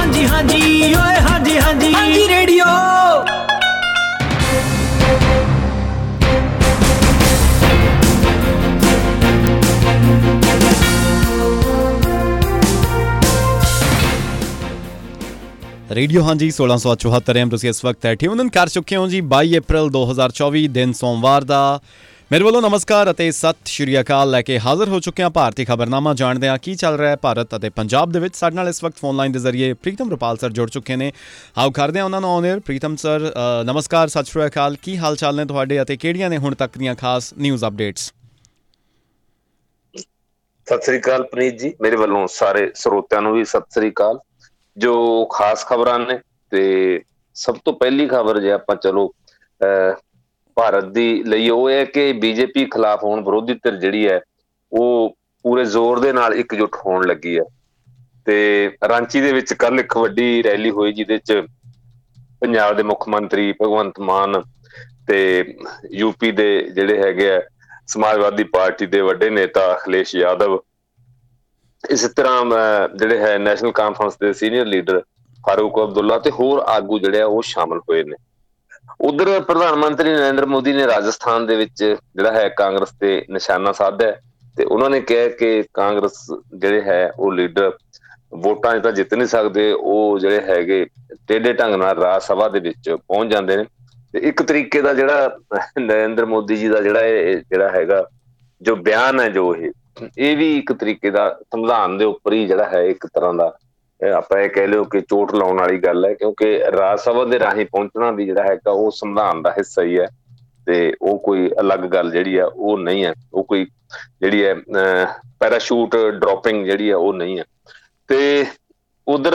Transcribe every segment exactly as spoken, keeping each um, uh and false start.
ਹਾਂਜੀ ਹਾਂਜੀ ਓਏ ਹਾਂਜੀ ਹਾਂਜੀ ਹਾਂਜੀ ਰੇਡੀਓ। ਰੇਡੀਓ ਹਾਂਜੀ ਸੋਲਾਂ ਸੌ ਚੁਹੱਤਰ ਐਮ ਤੁਸੀਂ ਇਸ ਵਕਤ ਟਿਊਨ ਕਰ ਚੁੱਕੇ ਹੋ ਜੀ। ਬਾਈ ਅਪ੍ਰੈਲ ਦੋ ਹਜ਼ਾਰ ਚੌਵੀ ਦਿਨ ਸੋਮਵਾਰ ਦਾ ਮੇਰੇ ਵੱਲੋਂ ਨਮਸਕਾਰ ਅਤੇ ਸਤਿ ਸ਼੍ਰੀ ਅਕਾਲ ਲੈ ਕੇ ਹਾਜ਼ਰ ਹੋ ਚੁੱਕੇ ਹਾਂ। ਭਾਰਤੀ ਖਬਰਨਾਮਾ ਜਾਣਦੇ ਹਾਂ ਕੀ ਚੱਲ ਰਿਹਾ ਹੈ ਭਾਰਤ ਅਤੇ ਪੰਜਾਬ ਦੇ ਵਿੱਚ। ਸਾਡੇ ਨਾਲ ਇਸ ਵਕਤ ਫੋਨ ਲਾਈਨ ਦੇ ਜ਼ਰੀਏ ਪ੍ਰੀਤਮ ਰੁਪਾਲ ਸਰ ਜੁੜ ਚੁੱਕੇ ਨੇ। ਆਓ ਕਰਦੇ ਹਾਂ ਉਹਨਾਂ ਨੂੰ ਔਨ ਏਅਰ। ਪ੍ਰੀਤਮ ਸਰ ਨਮਸਕਾਰ, ਸਤਿ ਸ਼੍ਰੀ ਅਕਾਲ, ਕੀ ਹਾਲ ਚਾਲ ਨੇ ਤੁਹਾਡੇ ਅਤੇ ਕਿਹੜੀਆਂ ਨੇ ਹੁਣ ਤੱਕ ਦੀਆਂ ਖਾਸ ਨਿਊਜ਼ ਅਪਡੇਟਸ? ਸਤਿ ਸ੍ਰੀ ਅਕਾਲ ਪ੍ਰੀਤ ਜੀ, ਮੇਰੇ ਵੱਲੋਂ ਸਾਰੇ ਸਰੋਤਿਆਂ ਨੂੰ ਵੀ ਸਤਿ ਸ੍ਰੀ ਅਕਾਲ। ਜੋ ਖਾਸ ਖਬਰਾਂ ਨੇ ਤੇ ਸਭ ਤੋਂ ਪਹਿਲੀ ਖਬਰ ਜੇ ਆਪਾਂ ਚਲੋ ਅਹ ਭਾਰਤ ਦੀ ਲਈ ਉਹ ਹੈ ਕਿ ਬੀਜੇਪੀ ਖਿਲਾਫ ਹੁਣ ਵਿਰੋਧੀ ਧਿਰ ਜਿਹੜੀ ਹੈ ਉਹ ਪੂਰੇ ਜ਼ੋਰ ਦੇ ਨਾਲ ਇਕਜੁੱਟ ਹੋਣ ਲੱਗੀ ਹੈ। ਤੇ ਰਾਂਚੀ ਦੇ ਵਿੱਚ ਕੱਲ ਇੱਕ ਵੱਡੀ ਰੈਲੀ ਹੋਈ ਜਿਹਦੇ ਚ ਪੰਜਾਬ ਦੇ ਮੁੱਖ ਮੰਤਰੀ ਭਗਵੰਤ ਮਾਨ ਤੇ ਯੂਪੀ ਦੇ ਜਿਹੜੇ ਹੈਗੇ ਆ ਸਮਾਜਵਾਦੀ ਪਾਰਟੀ ਦੇ ਵੱਡੇ ਨੇਤਾ ਅਖਿਲੇਸ਼ ਯਾਦਵ, ਇਸ ਤਰ੍ਹਾਂ ਜਿਹੜੇ ਹੈ ਨੈਸ਼ਨਲ ਕਾਨਫਰੰਸ ਦੇ ਸੀਨੀਅਰ ਲੀਡਰ ਫਾਰੂਕ ਅਬਦੁੱਲਾ ਤੇ ਹੋਰ ਆਗੂ ਜਿਹੜੇ ਆ ਉਹ ਸ਼ਾਮਲ ਹੋਏ ਨੇ। ਉਧਰ ਪ੍ਰਧਾਨ ਮੰਤਰੀ ਨਰਿੰਦਰ ਮੋਦੀ ਨੇ ਰਾਜਸਥਾਨ ਦੇ ਵਿੱਚ ਜਿਹੜਾ ਹੈ ਕਾਂਗਰਸ ਤੇ ਨਿਸ਼ਾਨਾ ਸਾਧਿਆ ਤੇ ਉਹਨਾਂ ਨੇ ਕਿਹਾ ਕਿ ਕਾਂਗਰਸ ਜਿਹੜੇ ਹੈ ਉਹ ਲੀਡਰ ਵੋਟਾਂ 'ਚ ਤਾਂ ਜਿੱਤ ਨਹੀਂ ਸਕਦੇ, ਉਹ ਜਿਹੜੇ ਹੈਗੇ ਟੇਢੇ ਢੰਗ ਨਾਲ ਰਾਜ ਸਭਾ ਦੇ ਵਿੱਚ ਪਹੁੰਚ ਜਾਂਦੇ ਨੇ। ਤੇ ਇੱਕ ਤਰੀਕੇ ਦਾ ਜਿਹੜਾ ਨਰਿੰਦਰ ਮੋਦੀ ਜੀ ਦਾ ਜਿਹੜਾ ਇਹ ਜਿਹੜਾ ਹੈਗਾ ਜੋ ਬਿਆਨ ਹੈ ਜੋ ਇਹ ਇਹ ਵੀ ਇੱਕ ਤਰੀਕੇ ਦਾ ਸੰਵਿਧਾਨ ਦੇ ਉੱਪਰ ਹੀ ਜਿਹੜਾ ਹੈ ਇੱਕ ਤਰ੍ਹਾਂ ਦਾ ਆਪਾਂ ਇਹ ਕਹਿ ਲਿਓ ਕਿ ਚੋਟ ਲਾਉਣ ਵਾਲੀ ਗੱਲ ਹੈ, ਕਿਉਂਕਿ ਰਾਜ ਸਭਾ ਦੇ ਰਾਹੀਂ ਪਹੁੰਚਣਾ ਵੀ ਜਿਹੜਾ ਹੈਗਾ ਉਹ ਸੰਵਿਧਾਨ ਦਾ ਹਿੱਸਾ ਹੀ ਹੈ ਤੇ ਉਹ ਕੋਈ ਅਲੱਗ ਗੱਲ ਜਿਹੜੀ ਆ ਉਹ ਨਹੀਂ ਹੈ। ਉਹ ਕੋਈ ਜਿਹੜੀ ਹੈ ਅਹ ਪੈਰਾਸ਼ੂਟ ਡਰੋਪਿੰਗ ਜਿਹੜੀ ਆ ਉਹ ਨਹੀਂ ਹੈ। ਤੇ ਉਧਰ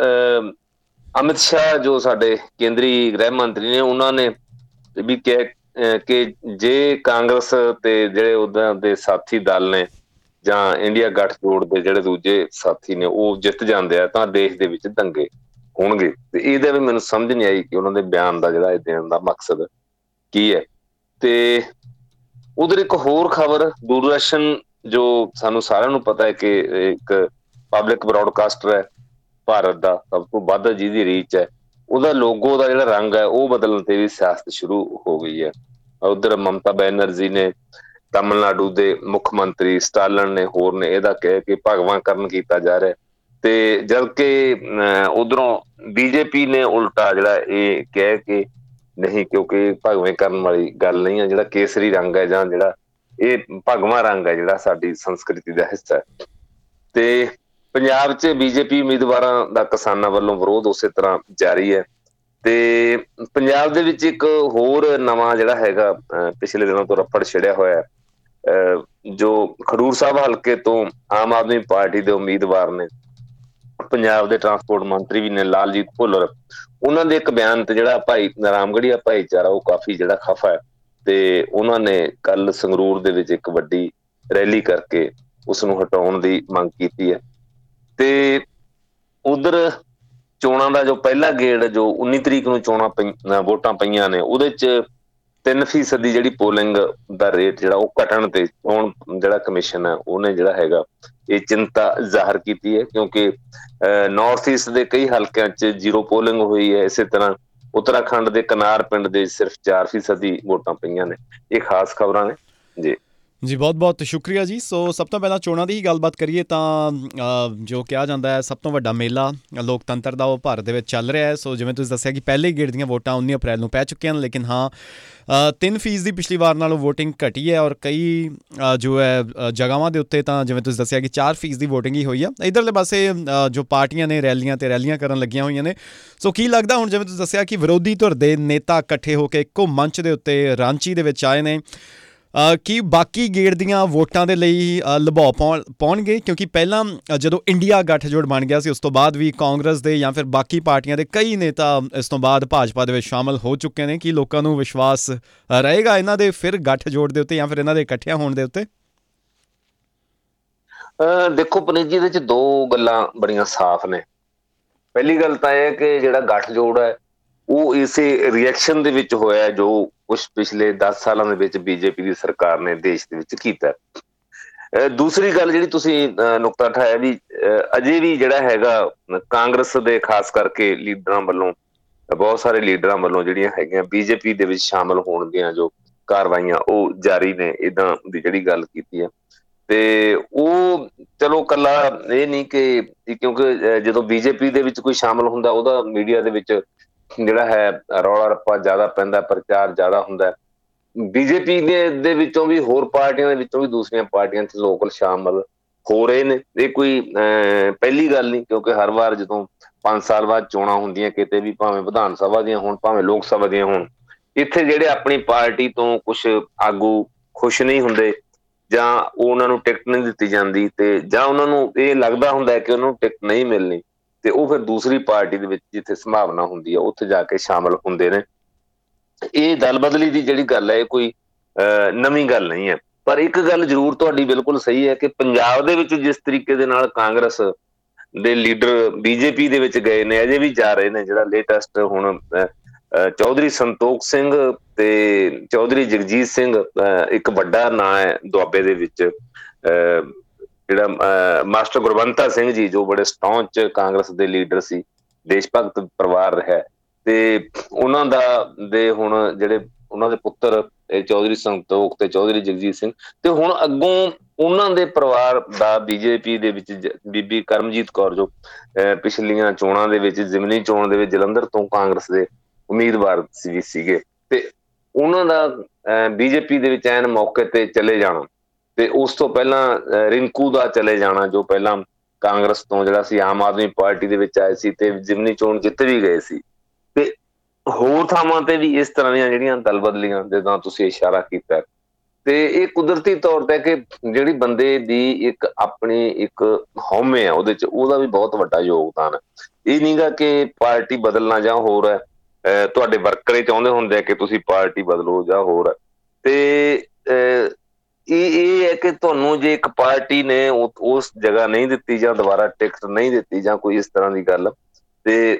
ਅਹ ਅਮਿਤ ਸ਼ਾਹ ਜੋ ਸਾਡੇ ਕੇਂਦਰੀ ਗ੍ਰਹਿ ਮੰਤਰੀ ਨੇ ਉਹਨਾਂ ਨੇ ਵੀ ਕਿਹਾ ਕਿ ਜੇ ਕਾਂਗਰਸ ਤੇ ਜਿਹੜੇ ਉਹਨਾਂ ਦੇ ਸਾਥੀ ਦਲ ਨੇ ਜਾਂ ਇੰਡੀਆ ਗੱਠਜੋੜ ਦੇ ਜਿਹੜੇ ਦੂਜੇ ਸਾਥੀ ਨੇ ਉਹ ਜਿੱਤ ਜਾਂਦੇ ਆ ਤਾਂ ਦੇਸ਼ ਦੇ ਵਿੱਚ ਦੰਗੇ ਹੋਣਗੇ। ਤੇ ਇਹਦਾ ਵੀ ਮੈਨੂੰ ਸਮਝ ਨਹੀਂ ਆਈ ਕਿ ਉਹਨਾਂ ਦੇ ਬਿਆਨ ਦਾ ਜਿਹੜਾ ਇਹ ਦੇਣ ਦਾ ਮਕਸਦ ਕੀ ਹੈ। ਤੇ ਉਧਰ ਇੱਕ ਹੋਰ ਖਬਰ, ਦੂਰਦਰਸ਼ਨ ਜੋ ਸਾਨੂੰ ਸਾਰਿਆਂ ਨੂੰ ਪਤਾ ਹੈ ਕਿ ਇੱਕ ਪਬਲਿਕ ਬਰੋਡਕਾਸਟਰ ਹੈ ਭਾਰਤ ਦਾ, ਸਭ ਤੋਂ ਵੱਧ ਜਿਹਦੀ ਰੀਚ ਹੈ, ਉਹਦਾ ਲੋਗੋ ਦਾ ਜਿਹੜਾ ਰੰਗ ਹੈ ਉਹ ਬਦਲਣ ਤੇ ਵੀ ਸਿਆਸਤ ਸ਼ੁਰੂ ਹੋ ਗਈ ਹੈ। ਉਧਰ ਮਮਤਾ ਬੈਨਰਜੀ ਨੇ, ਤਾਮਿਲਨਾਡੂ ਦੇ ਮੁੱਖ ਮੰਤਰੀ ਸਟਾਲਨ ਨੇ, ਹੋਰ ਨੇ ਇਹਦਾ ਕਹਿ ਕੇ ਭਗਵਾਂਕਰਨ ਕੀਤਾ ਜਾ ਰਿਹਾ ਤੇ ਜਦਕਿ ਅਹ ਉਧਰੋਂ ਬੀਜੇਪੀ ਨੇ ਉਲਟਾ ਜਿਹੜਾ ਇਹ ਕਹਿ ਕੇ ਨਹੀਂ, ਕਿਉਂਕਿ ਭਗਵੇਂ ਕਰਨ ਵਾਲੀ ਗੱਲ ਨਹੀਂ ਹੈ। ਜਿਹੜਾ ਕੇਸਰੀ ਰੰਗ ਹੈ ਜਾਂ ਜਿਹੜਾ ਇਹ ਭਗਵਾਂ ਰੰਗ ਹੈ ਜਿਹੜਾ ਸਾਡੀ ਸੰਸਕ੍ਰਿਤੀ ਦਾ ਹਿੱਸਾ ਹੈ। ਤੇ ਪੰਜਾਬ 'ਚ ਬੀਜੇਪੀ ਉਮੀਦਵਾਰਾਂ ਦਾ ਕਿਸਾਨਾਂ ਵੱਲੋਂ ਵਿਰੋਧ ਉਸੇ ਤਰ੍ਹਾਂ ਜਾਰੀ ਹੈ। ਤੇ ਪੰਜਾਬ ਦੇ ਵਿੱਚ ਇੱਕ ਹੋਰ ਨਵਾਂ ਜਿਹੜਾ ਹੈਗਾ ਪਿਛਲੇ ਦਿਨਾਂ ਤੋਂ ਰੱਫੜ ਛਿੜਿਆ ਹੋਇਆ ਅਹ ਜੋ ਖਡੂਰ ਸਾਹਿਬ ਹਲਕੇ ਤੋਂ ਆਮ ਆਦਮੀ ਪਾਰਟੀ ਦੇ ਉਮੀਦਵਾਰ ਨੇ, ਪੰਜਾਬ ਦੇ ਟਰਾਂਸਪੋਰਟ ਮੰਤਰੀ ਵੀ ਨੇ ਲਾਲਜੀਤ ਭੁੱਲਰ, ਉਹਨਾਂ ਦੇ ਇੱਕ ਬਿਆਨ ਤੇ ਜਿਹੜਾ ਭਾਈ ਰਾਮਗੜੀਆ ਭਾਈਚਾਰਾ ਉਹ ਕਾਫੀ ਜਿਹੜਾ ਖਫਾ ਹੈ ਤੇ ਉਹਨਾਂ ਨੇ ਕੱਲ ਸੰਗਰੂਰ ਦੇ ਵਿੱਚ ਇੱਕ ਵੱਡੀ ਰੈਲੀ ਕਰਕੇ ਉਸਨੂੰ ਹਟਾਉਣ ਦੀ ਮੰਗ ਕੀਤੀ ਹੈ। ਤੇ ਉਧਰ ਚੋਣਾਂ ਦਾ ਜੋ ਪਹਿਲਾ ਗੇੜ ਜੋ ਉੱਨੀ ਤਰੀਕ ਨੂੰ ਚੋਣਾਂ ਪਈ ਵੋਟਾਂ ਪਈਆਂ ਨੇ ਉਹਦੇ 'ਚ ਤਿੰਨ ਫੀਸਦ ਦੀ ਜਿਹੜੀ ਪੋਲਿੰਗ ਦਾ ਰੇਟ ਜਿਹੜਾ ਉਹ ਘਟਣ ਤੇ ਚੋਣ ਜਿਹੜਾ ਕਮਿਸ਼ਨ ਹੈ ਉਹਨੇ ਜਿਹੜਾ ਹੈਗਾ ਇਹ ਚਿੰਤਾ ਜ਼ਾਹਰ ਕੀਤੀ ਹੈ, ਕਿਉਂਕਿ ਅਹ ਨਾਰਥ ਈਸਟ ਦੇ ਕਈ ਹਲਕਿਆਂ 'ਚ ਜ਼ੀਰੋ ਪੋਲਿੰਗ ਹੋਈ ਹੈ। ਇਸੇ ਤਰ੍ਹਾਂ ਉੱਤਰਾਖੰਡ ਦੇ ਕਨਾਰ ਪਿੰਡ ਦੇ ਸਿਰਫ ਚਾਰ ਫੀਸਦ ਦੀ ਵੋਟਾਂ ਪਈਆਂ ਨੇ। ਇਹ ਖਾਸ ਖਬਰਾਂ ਨੇ ਜੀ। ਜੀ ਬਹੁਤ ਬਹੁਤ ਸ਼ੁਕਰੀਆ ਜੀ। ਸੋ ਸਭ ਤੋਂ ਪਹਿਲਾਂ ਚੋਣਾਂ ਦੀ ਹੀ ਗੱਲਬਾਤ ਕਰੀਏ ਤਾਂ ਜੋ ਕਿਹਾ ਜਾਂਦਾ ਹੈ ਸਭ ਤੋਂ ਵੱਡਾ ਮੇਲਾ ਲੋਕਤੰਤਰ ਦਾ ਉਹ ਭਾਰਤ ਦੇ ਵਿੱਚ ਚੱਲ ਰਿਹਾ ਹੈ। ਸੋ ਜਿਵੇਂ ਤੁਸੀਂ ਦੱਸਿਆ ਕਿ ਪਹਿਲੇ ਗੇੜ ਦੀਆਂ ਵੋਟਾਂ ਉੱਨੀ ਅਪ੍ਰੈਲ ਨੂੰ ਪੈ ਚੁੱਕੀਆਂ ਹਨ, ਲੇਕਿਨ ਹਾਂ ਤਿੰਨ ਫੀਸ ਦੀ ਪਿਛਲੀ ਵਾਰ ਨਾਲੋਂ ਵੋਟਿੰਗ ਘਟੀ ਹੈ ਔਰ ਕਈ ਜੋ ਹੈ ਜਗ੍ਹਾਵਾਂ ਦੇ ਉੱਤੇ ਤਾਂ ਜਿਵੇਂ ਤੁਸੀਂ ਦੱਸਿਆ ਕਿ ਚਾਰ ਫੀਸ ਦੀ ਵੋਟਿੰਗ ਹੀ ਹੋਈ ਆ। ਇੱਧਰਲੇ ਪਾਸੇ ਜੋ ਪਾਰਟੀਆਂ ਨੇ ਰੈਲੀਆਂ ਤੇ ਰੈਲੀਆਂ ਕਰਨ ਲੱਗੀਆਂ ਹੋਈਆਂ ਨੇ। ਸੋ ਕੀ ਲੱਗਦਾ ਹੁਣ ਜਿਵੇਂ ਤੁਸੀਂ ਦੱਸਿਆ ਕਿ ਵਿਰੋਧੀ ਧਿਰ ਦੇ ਨੇਤਾ ਇਕੱਠੇ ਹੋ ਕੇ ਇੱਕੋ ਮੰਚ ਦੇ ਉੱਤੇ ਰਾਂਚੀ ਦੇ ਵਿੱਚ ਆਏ ਨੇ, ਕੀ ਬਾਕੀ ਗੇੜ ਦੀਆਂ ਵੋਟਾਂ ਦੇ ਲਈ ਲੁਭਾਅ ਪਾਉਣ ਪਾਉਣਗੇ? ਕਿਉਂਕਿ ਪਹਿਲਾਂ ਜਦੋਂ ਇੰਡੀਆ ਗੱਠਜੋੜ ਬਣ ਗਿਆ ਸੀ ਉਸ ਤੋਂ ਬਾਅਦ ਵੀ ਕਾਂਗਰਸ ਦੇ ਜਾਂ ਫਿਰ ਬਾਕੀ ਪਾਰਟੀਆਂ ਦੇ ਕਈ ਨੇਤਾ ਇਸ ਤੋਂ ਬਾਅਦ ਭਾਜਪਾ ਦੇ ਵਿੱਚ ਸ਼ਾਮਲ ਹੋ ਚੁੱਕੇ ਨੇ। ਕੀ ਲੋਕਾਂ ਨੂੰ ਵਿਸ਼ਵਾਸ ਰਹੇਗਾ ਇਹਨਾਂ ਦੇ ਫਿਰ ਗੱਠਜੋੜ ਦੇ ਉੱਤੇ ਜਾਂ ਫਿਰ ਇਹਨਾਂ ਦੇ ਇਕੱਠਿਆਂ ਹੋਣ ਦੇ ਉੱਤੇ? ਅਹ ਦੇਖੋ ਪੁਨੀਤ ਜੀ, ਇਹਦੇ 'ਚ ਦੋ ਗੱਲਾਂ ਬੜੀਆਂ ਸਾਫ਼ ਨੇ। ਪਹਿਲੀ ਗੱਲ ਤਾਂ ਇਹ ਕਿ ਜਿਹੜਾ ਗੱਠਜੋੜ ਹੈ ਉਹ ਇਸੇ ਰਿਐਕਸ਼ਨ ਦੇ ਵਿੱਚ ਹੋਇਆ ਜੋ ਕੁਛ ਪਿਛਲੇ ਦਸ ਸਾਲਾਂ ਦੇ ਵਿੱਚ ਬੀਜੇਪੀ ਦੀ ਸਰਕਾਰ ਨੇ ਦੇਸ਼ ਦੇ ਵਿੱਚ ਕੀਤਾ। ਅਹ ਦੂਸਰੀ ਗੱਲ ਜਿਹੜੀ ਤੁਸੀਂ ਅਹ ਨੁਕਤਾ ਉਠਾਇਆ ਵੀ ਅਹ ਅਜੇ ਵੀ ਜਿਹੜਾ ਹੈਗਾ ਕਾਂਗਰਸ ਦੇ ਖਾਸ ਕਰਕੇ ਲੀਡਰਾਂ ਵੱਲੋਂ, ਬਹੁਤ ਸਾਰੇ ਲੀਡਰਾਂ ਵੱਲੋਂ ਜਿਹੜੀਆਂ ਹੈਗੀਆਂ ਬੀਜੇਪੀ ਦੇ ਵਿੱਚ ਸ਼ਾਮਲ ਹੋਣ ਦੀਆਂ ਜੋ ਕਾਰਵਾਈਆਂ ਉਹ ਜਾਰੀ ਨੇ, ਏਦਾਂ ਦੀ ਜਿਹੜੀ ਗੱਲ ਕੀਤੀ ਹੈ। ਤੇ ਉਹ ਚਲੋ ਕੱਲਾ ਇਹ ਨਹੀਂ ਕਿ ਕਿਉਂਕਿ ਜਦੋਂ ਬੀਜੇਪੀ ਦੇ ਵਿੱਚ ਕੋਈ ਸ਼ਾਮਲ ਹੁੰਦਾ ਉਹਦਾ ਮੀਡੀਆ ਦੇ ਵਿੱਚ ਜਿਹੜਾ ਹੈ ਰੌਲਾ ਰੱਪਾ ਜ਼ਿਆਦਾ ਪੈਂਦਾ, ਪ੍ਰਚਾਰ ਜ਼ਿਆਦਾ ਹੁੰਦਾ। ਬੀਜੇਪੀ ਦੇ ਦੇ ਵਿੱਚੋਂ ਵੀ, ਹੋਰ ਪਾਰਟੀਆਂ ਦੇ ਵਿੱਚੋਂ ਵੀ ਦੂਸਰੀਆਂ ਪਾਰਟੀਆਂ 'ਚ ਲੋਕ ਸ਼ਾਮਲ ਹੋ ਰਹੇ ਨੇ। ਇਹ ਕੋਈ ਅਹ ਪਹਿਲੀ ਗੱਲ ਨਹੀਂ, ਕਿਉਂਕਿ ਹਰ ਵਾਰ ਜਦੋਂ ਪੰਜ ਸਾਲ ਬਾਅਦ ਚੋਣਾਂ ਹੁੰਦੀਆਂ ਕਿਤੇ ਵੀ, ਭਾਵੇਂ ਵਿਧਾਨ ਸਭਾ ਦੀਆਂ ਹੋਣ ਭਾਵੇਂ ਲੋਕ ਸਭਾ ਦੀਆਂ ਹੋਣ, ਇੱਥੇ ਜਿਹੜੇ ਆਪਣੀ ਪਾਰਟੀ ਤੋਂ ਕੁਛ ਆਗੂ ਖੁਸ਼ ਨਹੀਂ ਹੁੰਦੇ ਜਾਂ ਉਹਨਾਂ ਨੂੰ ਟਿਕਟ ਨਹੀਂ ਦਿੱਤੀ ਜਾਂਦੀ, ਤੇ ਜਾਂ ਉਹਨਾਂ ਨੂੰ ਇਹ ਲੱਗਦਾ ਹੁੰਦਾ ਕਿ ਉਹਨਾਂ ਨੂੰ ਟਿਕਟ ਨਹੀਂ ਮਿਲਣੀ, ਤੇ ਉਹ ਫਿਰ ਦੂਸਰੀ ਪਾਰਟੀ ਦੇ ਵਿੱਚ ਜਿੱਥੇ ਸੰਭਾਵਨਾ ਹੁੰਦੀ ਹੈ ਉੱਥੇ ਜਾ ਕੇ ਸ਼ਾਮਲ ਹੁੰਦੇ ਨੇ। ਇਹ ਦਲ ਬਦਲੀ ਦੀ ਜਿਹੜੀ ਗੱਲ ਹੈ ਇਹ ਕੋਈ ਅਹ ਨਵੀਂ ਗੱਲ ਨਹੀਂ ਹੈ। ਪਰ ਇੱਕ ਗੱਲ ਜ਼ਰੂਰ ਤੁਹਾਡੀ ਬਿਲਕੁਲ ਸਹੀ ਹੈ ਕਿ ਪੰਜਾਬ ਦੇ ਵਿੱਚ ਜਿਸ ਤਰੀਕੇ ਦੇ ਨਾਲ ਕਾਂਗਰਸ ਦੇ ਲੀਡਰ ਬੀਜੇਪੀ ਦੇ ਵਿੱਚ ਗਏ ਨੇ, ਅਜੇ ਵੀ ਜਾ ਰਹੇ ਨੇ। ਜਿਹੜਾ ਲੇਟੈਸਟ ਹੁਣ ਚੌਧਰੀ ਸੰਤੋਖ ਸਿੰਘ ਤੇ ਚੌਧਰੀ ਜਗਜੀਤ ਸਿੰਘ, ਇੱਕ ਵੱਡਾ ਨਾਂ ਹੈ ਦੁਆਬੇ ਦੇ ਵਿੱਚ, ਅਹ ਜਿਹੜਾ ਮਾਸਟਰ ਗੁਰਵੰਤਾ ਸਿੰਘ ਜੀ, ਜੋ ਬੜੇ ਸਟੌਂਚ ਕਾਂਗਰਸ ਦੇ ਲੀਡਰ ਸੀ, ਦੇਸ਼ ਭਗਤ ਪਰਿਵਾਰ ਰਿਹਾ, ਤੇ ਉਹਨਾਂ ਦਾ ਦੇ ਹੁਣ ਜਿਹੜੇ ਉਹਨਾਂ ਦੇ ਪੁੱਤਰ ਚੌਧਰੀ ਸੰਤੋਖ ਤੇ ਚੌਧਰੀ ਜਗਜੀਤ ਸਿੰਘ, ਤੇ ਹੁਣ ਅੱਗੋਂ ਉਹਨਾਂ ਦੇ ਪਰਿਵਾਰ ਦਾ ਬੀਜੇਪੀ ਦੇ ਵਿੱਚ ਬੀਬੀ ਕਰਮਜੀਤ ਕੌਰ, ਜੋ ਅਹ ਪਿਛਲੀਆਂ ਚੋਣਾਂ ਦੇ ਵਿੱਚ ਜ਼ਿਮਨੀ ਚੋਣ ਦੇ ਵਿੱਚ ਜਲੰਧਰ ਤੋਂ ਕਾਂਗਰਸ ਦੇ ਉਮੀਦਵਾਰ ਵੀ ਸੀਗੇ, ਤੇ ਉਹਨਾਂ ਦਾ ਬੀਜੇਪੀ ਦੇ ਵਿੱਚ ਐਨ ਮੌਕੇ ਤੇ ਚਲੇ ਜਾਣਾ, ਤੇ ਉਸ ਤੋਂ ਪਹਿਲਾਂ ਰਿੰਕੂ ਦਾ ਚਲੇ ਜਾਣਾ, ਜੋ ਪਹਿਲਾਂ ਕਾਂਗਰਸ ਤੋਂ ਜਿਹੜਾ ਸੀ ਆਮ ਆਦਮੀ ਪਾਰਟੀ ਦੇ ਵਿੱਚ ਆਏ ਸੀ ਤੇ ਜ਼ਿਮਨੀ ਚੋਣ ਜਿੱਤ ਵੀ ਗਏ ਸੀ। ਤੇ ਹੋਰ ਥਾਵਾਂ ਤੇ ਵੀ ਇਸ ਤਰ੍ਹਾਂ ਦੀਆਂ ਜਿਹੜੀਆਂ ਦਲ ਬਦਲੀਆਂ, ਜਿੱਦਾਂ ਤੁਸੀਂ ਇਸ਼ਾਰਾ ਕੀਤਾ, ਤੇ ਇਹ ਕੁਦਰਤੀ ਤੌਰ ਤੇ ਕਿ ਜਿਹੜੀ ਬੰਦੇ ਦੀ ਇੱਕ ਆਪਣੀ ਇੱਕ ਹਉਮੈ ਆ ਉਹਦੇ ਚ, ਉਹਦਾ ਵੀ ਬਹੁਤ ਵੱਡਾ ਯੋਗਦਾਨ ਹੈ। ਇਹ ਨਹੀਂਗਾ ਕਿ ਪਾਰਟੀ ਬਦਲਣਾ ਜਾਂ ਹੋਰ ਹੈ, ਤੁਹਾਡੇ ਵਰਕਰ ਇਹ ਚਾਹੁੰਦੇ ਹੁੰਦੇ ਆ ਕਿ ਤੁਸੀਂ ਪਾਰਟੀ ਬਦਲੋ ਜਾਂ ਹੋਰ ਹੈ, ਤੇ ਅਹ ਇਹ ਇਹ ਹੈ ਕਿ ਤੁਹਾਨੂੰ ਜੇ ਇੱਕ ਪਾਰਟੀ ਨੇ ਉਸ ਜਗ੍ਹਾ ਨਹੀਂ ਦਿੱਤੀ ਜਾਂ ਦੁਬਾਰਾ ਟਿਕਟ ਨਹੀਂ ਦਿੱਤੀ ਜਾਂ ਕੋਈ ਇਸ ਤਰ੍ਹਾਂ ਦੀ ਗੱਲ, ਤੇ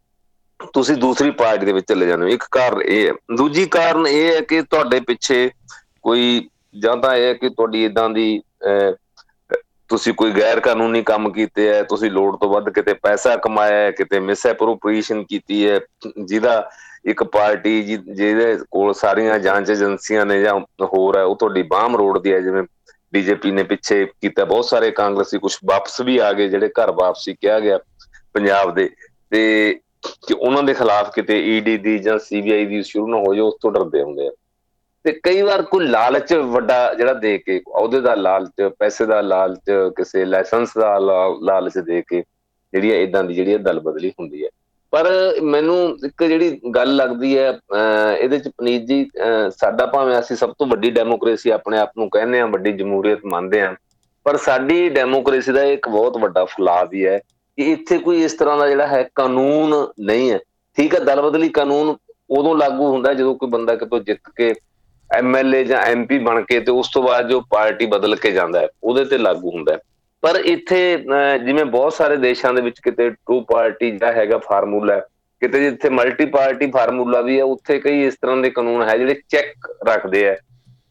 ਤੁਸੀਂ ਦੂਸਰੀ ਪਾਰਟੀ ਦੇ ਵਿੱਚ ਚਲੇ ਜਾਂਦੇ ਹੋ। ਇੱਕ ਕਾਰਨ ਇਹ ਹੈ। ਦੂਜੀ ਕਾਰਨ ਇਹ ਹੈ ਕਿ ਤੁਹਾਡੇ ਪਿੱਛੇ ਕੋਈ, ਜਾਂ ਤਾਂ ਇਹ ਹੈ ਕਿ ਤੁਹਾਡੀ ਏਦਾਂ ਦੀ ਅਹ ਤੁਸੀਂ ਕੋਈ ਗੈਰ ਕਾਨੂੰਨੀ ਕੰਮ ਕੀਤੇ ਹੈ, ਤੁਸੀਂ ਲੋੜ ਤੋਂ ਵੱਧ ਕਿਤੇ ਪੈਸਾ ਕਮਾਇਆ ਹੈ, ਕਿਤੇ ਮਿਸ ਐਪਰੋਪ੍ਰੀਏਸ਼ਨ ਕੀਤੀ ਹੈ, ਜਿਹਦਾ ਇੱਕ ਪਾਰਟੀ ਜੀ ਜਿਹਦੇ ਕੋਲ ਸਾਰੀਆਂ ਜਾਂਚ ਏਜੰਸੀਆਂ ਨੇ ਜਾਂ ਹੋਰ ਹੈ ਉਹ ਤੁਹਾਡੀ ਬਾਂਹ ਮਰੋੜਦੀ ਹੈ। ਜਿਵੇਂ ਬੀਜੇਪੀ ਨੇ ਪਿੱਛੇ ਕੀਤਾ, ਬਹੁਤ ਸਾਰੇ ਕਾਂਗਰਸੀ ਕੁਛ ਵਾਪਸ ਵੀ ਆ ਗਏ, ਜਿਹੜੇ ਘਰ ਵਾਪਸੀ ਕਿਹਾ ਗਿਆ ਪੰਜਾਬ ਦੇ, ਤੇ ਕਿ ਉਹਨਾਂ ਦੇ ਖਿਲਾਫ ਕਿਤੇ ਈਡੀ ਦੀ ਜਾਂ ਸੀਬੀਆਈ ਦੀ ਸ਼ੁਰੂ ਨਾ ਹੋ ਜਾਏ, ਉਸ ਤੋਂ ਡਰਦੇ ਹੁੰਦੇ ਆ। ਤੇ ਕਈ ਵਾਰ ਕੋਈ ਲਾਲਚ ਵੱਡਾ ਜਿਹੜਾ ਦੇ ਕੇ, ਅਹੁਦੇ ਦਾ ਲਾਲਚ, ਪੈਸੇ ਦਾ ਲਾਲਚ, ਕਿਸੇ ਲਾਇਸੈਂਸ ਦਾ ਲਾਲਚ ਦੇ ਕੇ ਜਿਹੜੀ ਏਦਾਂ ਦੀ ਜਿਹੜੀ ਦਲ ਬਦਲੀ ਹੁੰਦੀ ਹੈ। ਪਰ ਮੈਨੂੰ ਇੱਕ ਜਿਹੜੀ ਗੱਲ ਲੱਗਦੀ ਹੈ ਅਹ ਇਹਦੇ ਚ ਪਨੀਤ ਜੀ, ਅਹ ਸਾਡਾ ਭਾਵੇਂ ਅਸੀਂ ਸਭ ਤੋਂ ਵੱਡੀ ਡੈਮੋਕ੍ਰੇਸੀ ਆਪਣੇ ਆਪ ਨੂੰ ਕਹਿੰਦੇ ਹਾਂ, ਵੱਡੀ ਜਮਹੂਰੀਅਤ ਮੰਨਦੇ ਹਾਂ, ਪਰ ਸਾਡੀ ਡੈਮੋਕ੍ਰੇਸੀ ਦਾ ਇੱਕ ਬਹੁਤ ਵੱਡਾ ਫਲਾਅ ਵੀ ਹੈ ਕਿ ਇੱਥੇ ਕੋਈ ਇਸ ਤਰ੍ਹਾਂ ਦਾ ਜਿਹੜਾ ਹੈ ਕਾਨੂੰਨ ਨਹੀਂ ਹੈ। ਠੀਕ ਹੈ, ਦਲ ਬਦਲੀ ਕਾਨੂੰਨ ਉਦੋਂ ਲਾਗੂ ਹੁੰਦਾ ਜਦੋਂ ਕੋਈ ਬੰਦਾ ਕਿਤੋਂ ਜਿੱਤ ਕੇ ਐਮ ਐਲ ਏ ਜਾਂ ਐਮ ਪੀ ਬਣ ਕੇ ਤੇ ਉਸ ਤੋਂ ਬਾਅਦ ਜੋ ਪਾਰਟੀ ਬਦਲ ਕੇ ਜਾਂਦਾ ਹੈ ਉਹਦੇ ਤੇ ਲਾਗੂ ਹੁੰਦਾ ਹੈ। ਪਰ ਇੱਥੇ ਜਿਵੇਂ ਬਹੁਤ ਸਾਰੇ ਦੇਸ਼ਾਂ ਦੇ ਵਿੱਚ ਕਿਤੇ ਟੂ ਪਾਰਟੀ ਜਿਹੜਾ ਹੈਗਾ ਫਾਰਮੂਲਾ, ਕਿਤੇ ਜਿੱਥੇ ਮਲਟੀ ਪਾਰਟੀ ਫਾਰਮੂਲਾ ਵੀ ਹੈ, ਉੱਥੇ ਕਈ ਇਸ ਤਰ੍ਹਾਂ ਦੇ ਕਾਨੂੰਨ ਹੈ ਜਿਹੜੇ ਚੈੱਕ ਰੱਖਦੇ ਹੈ।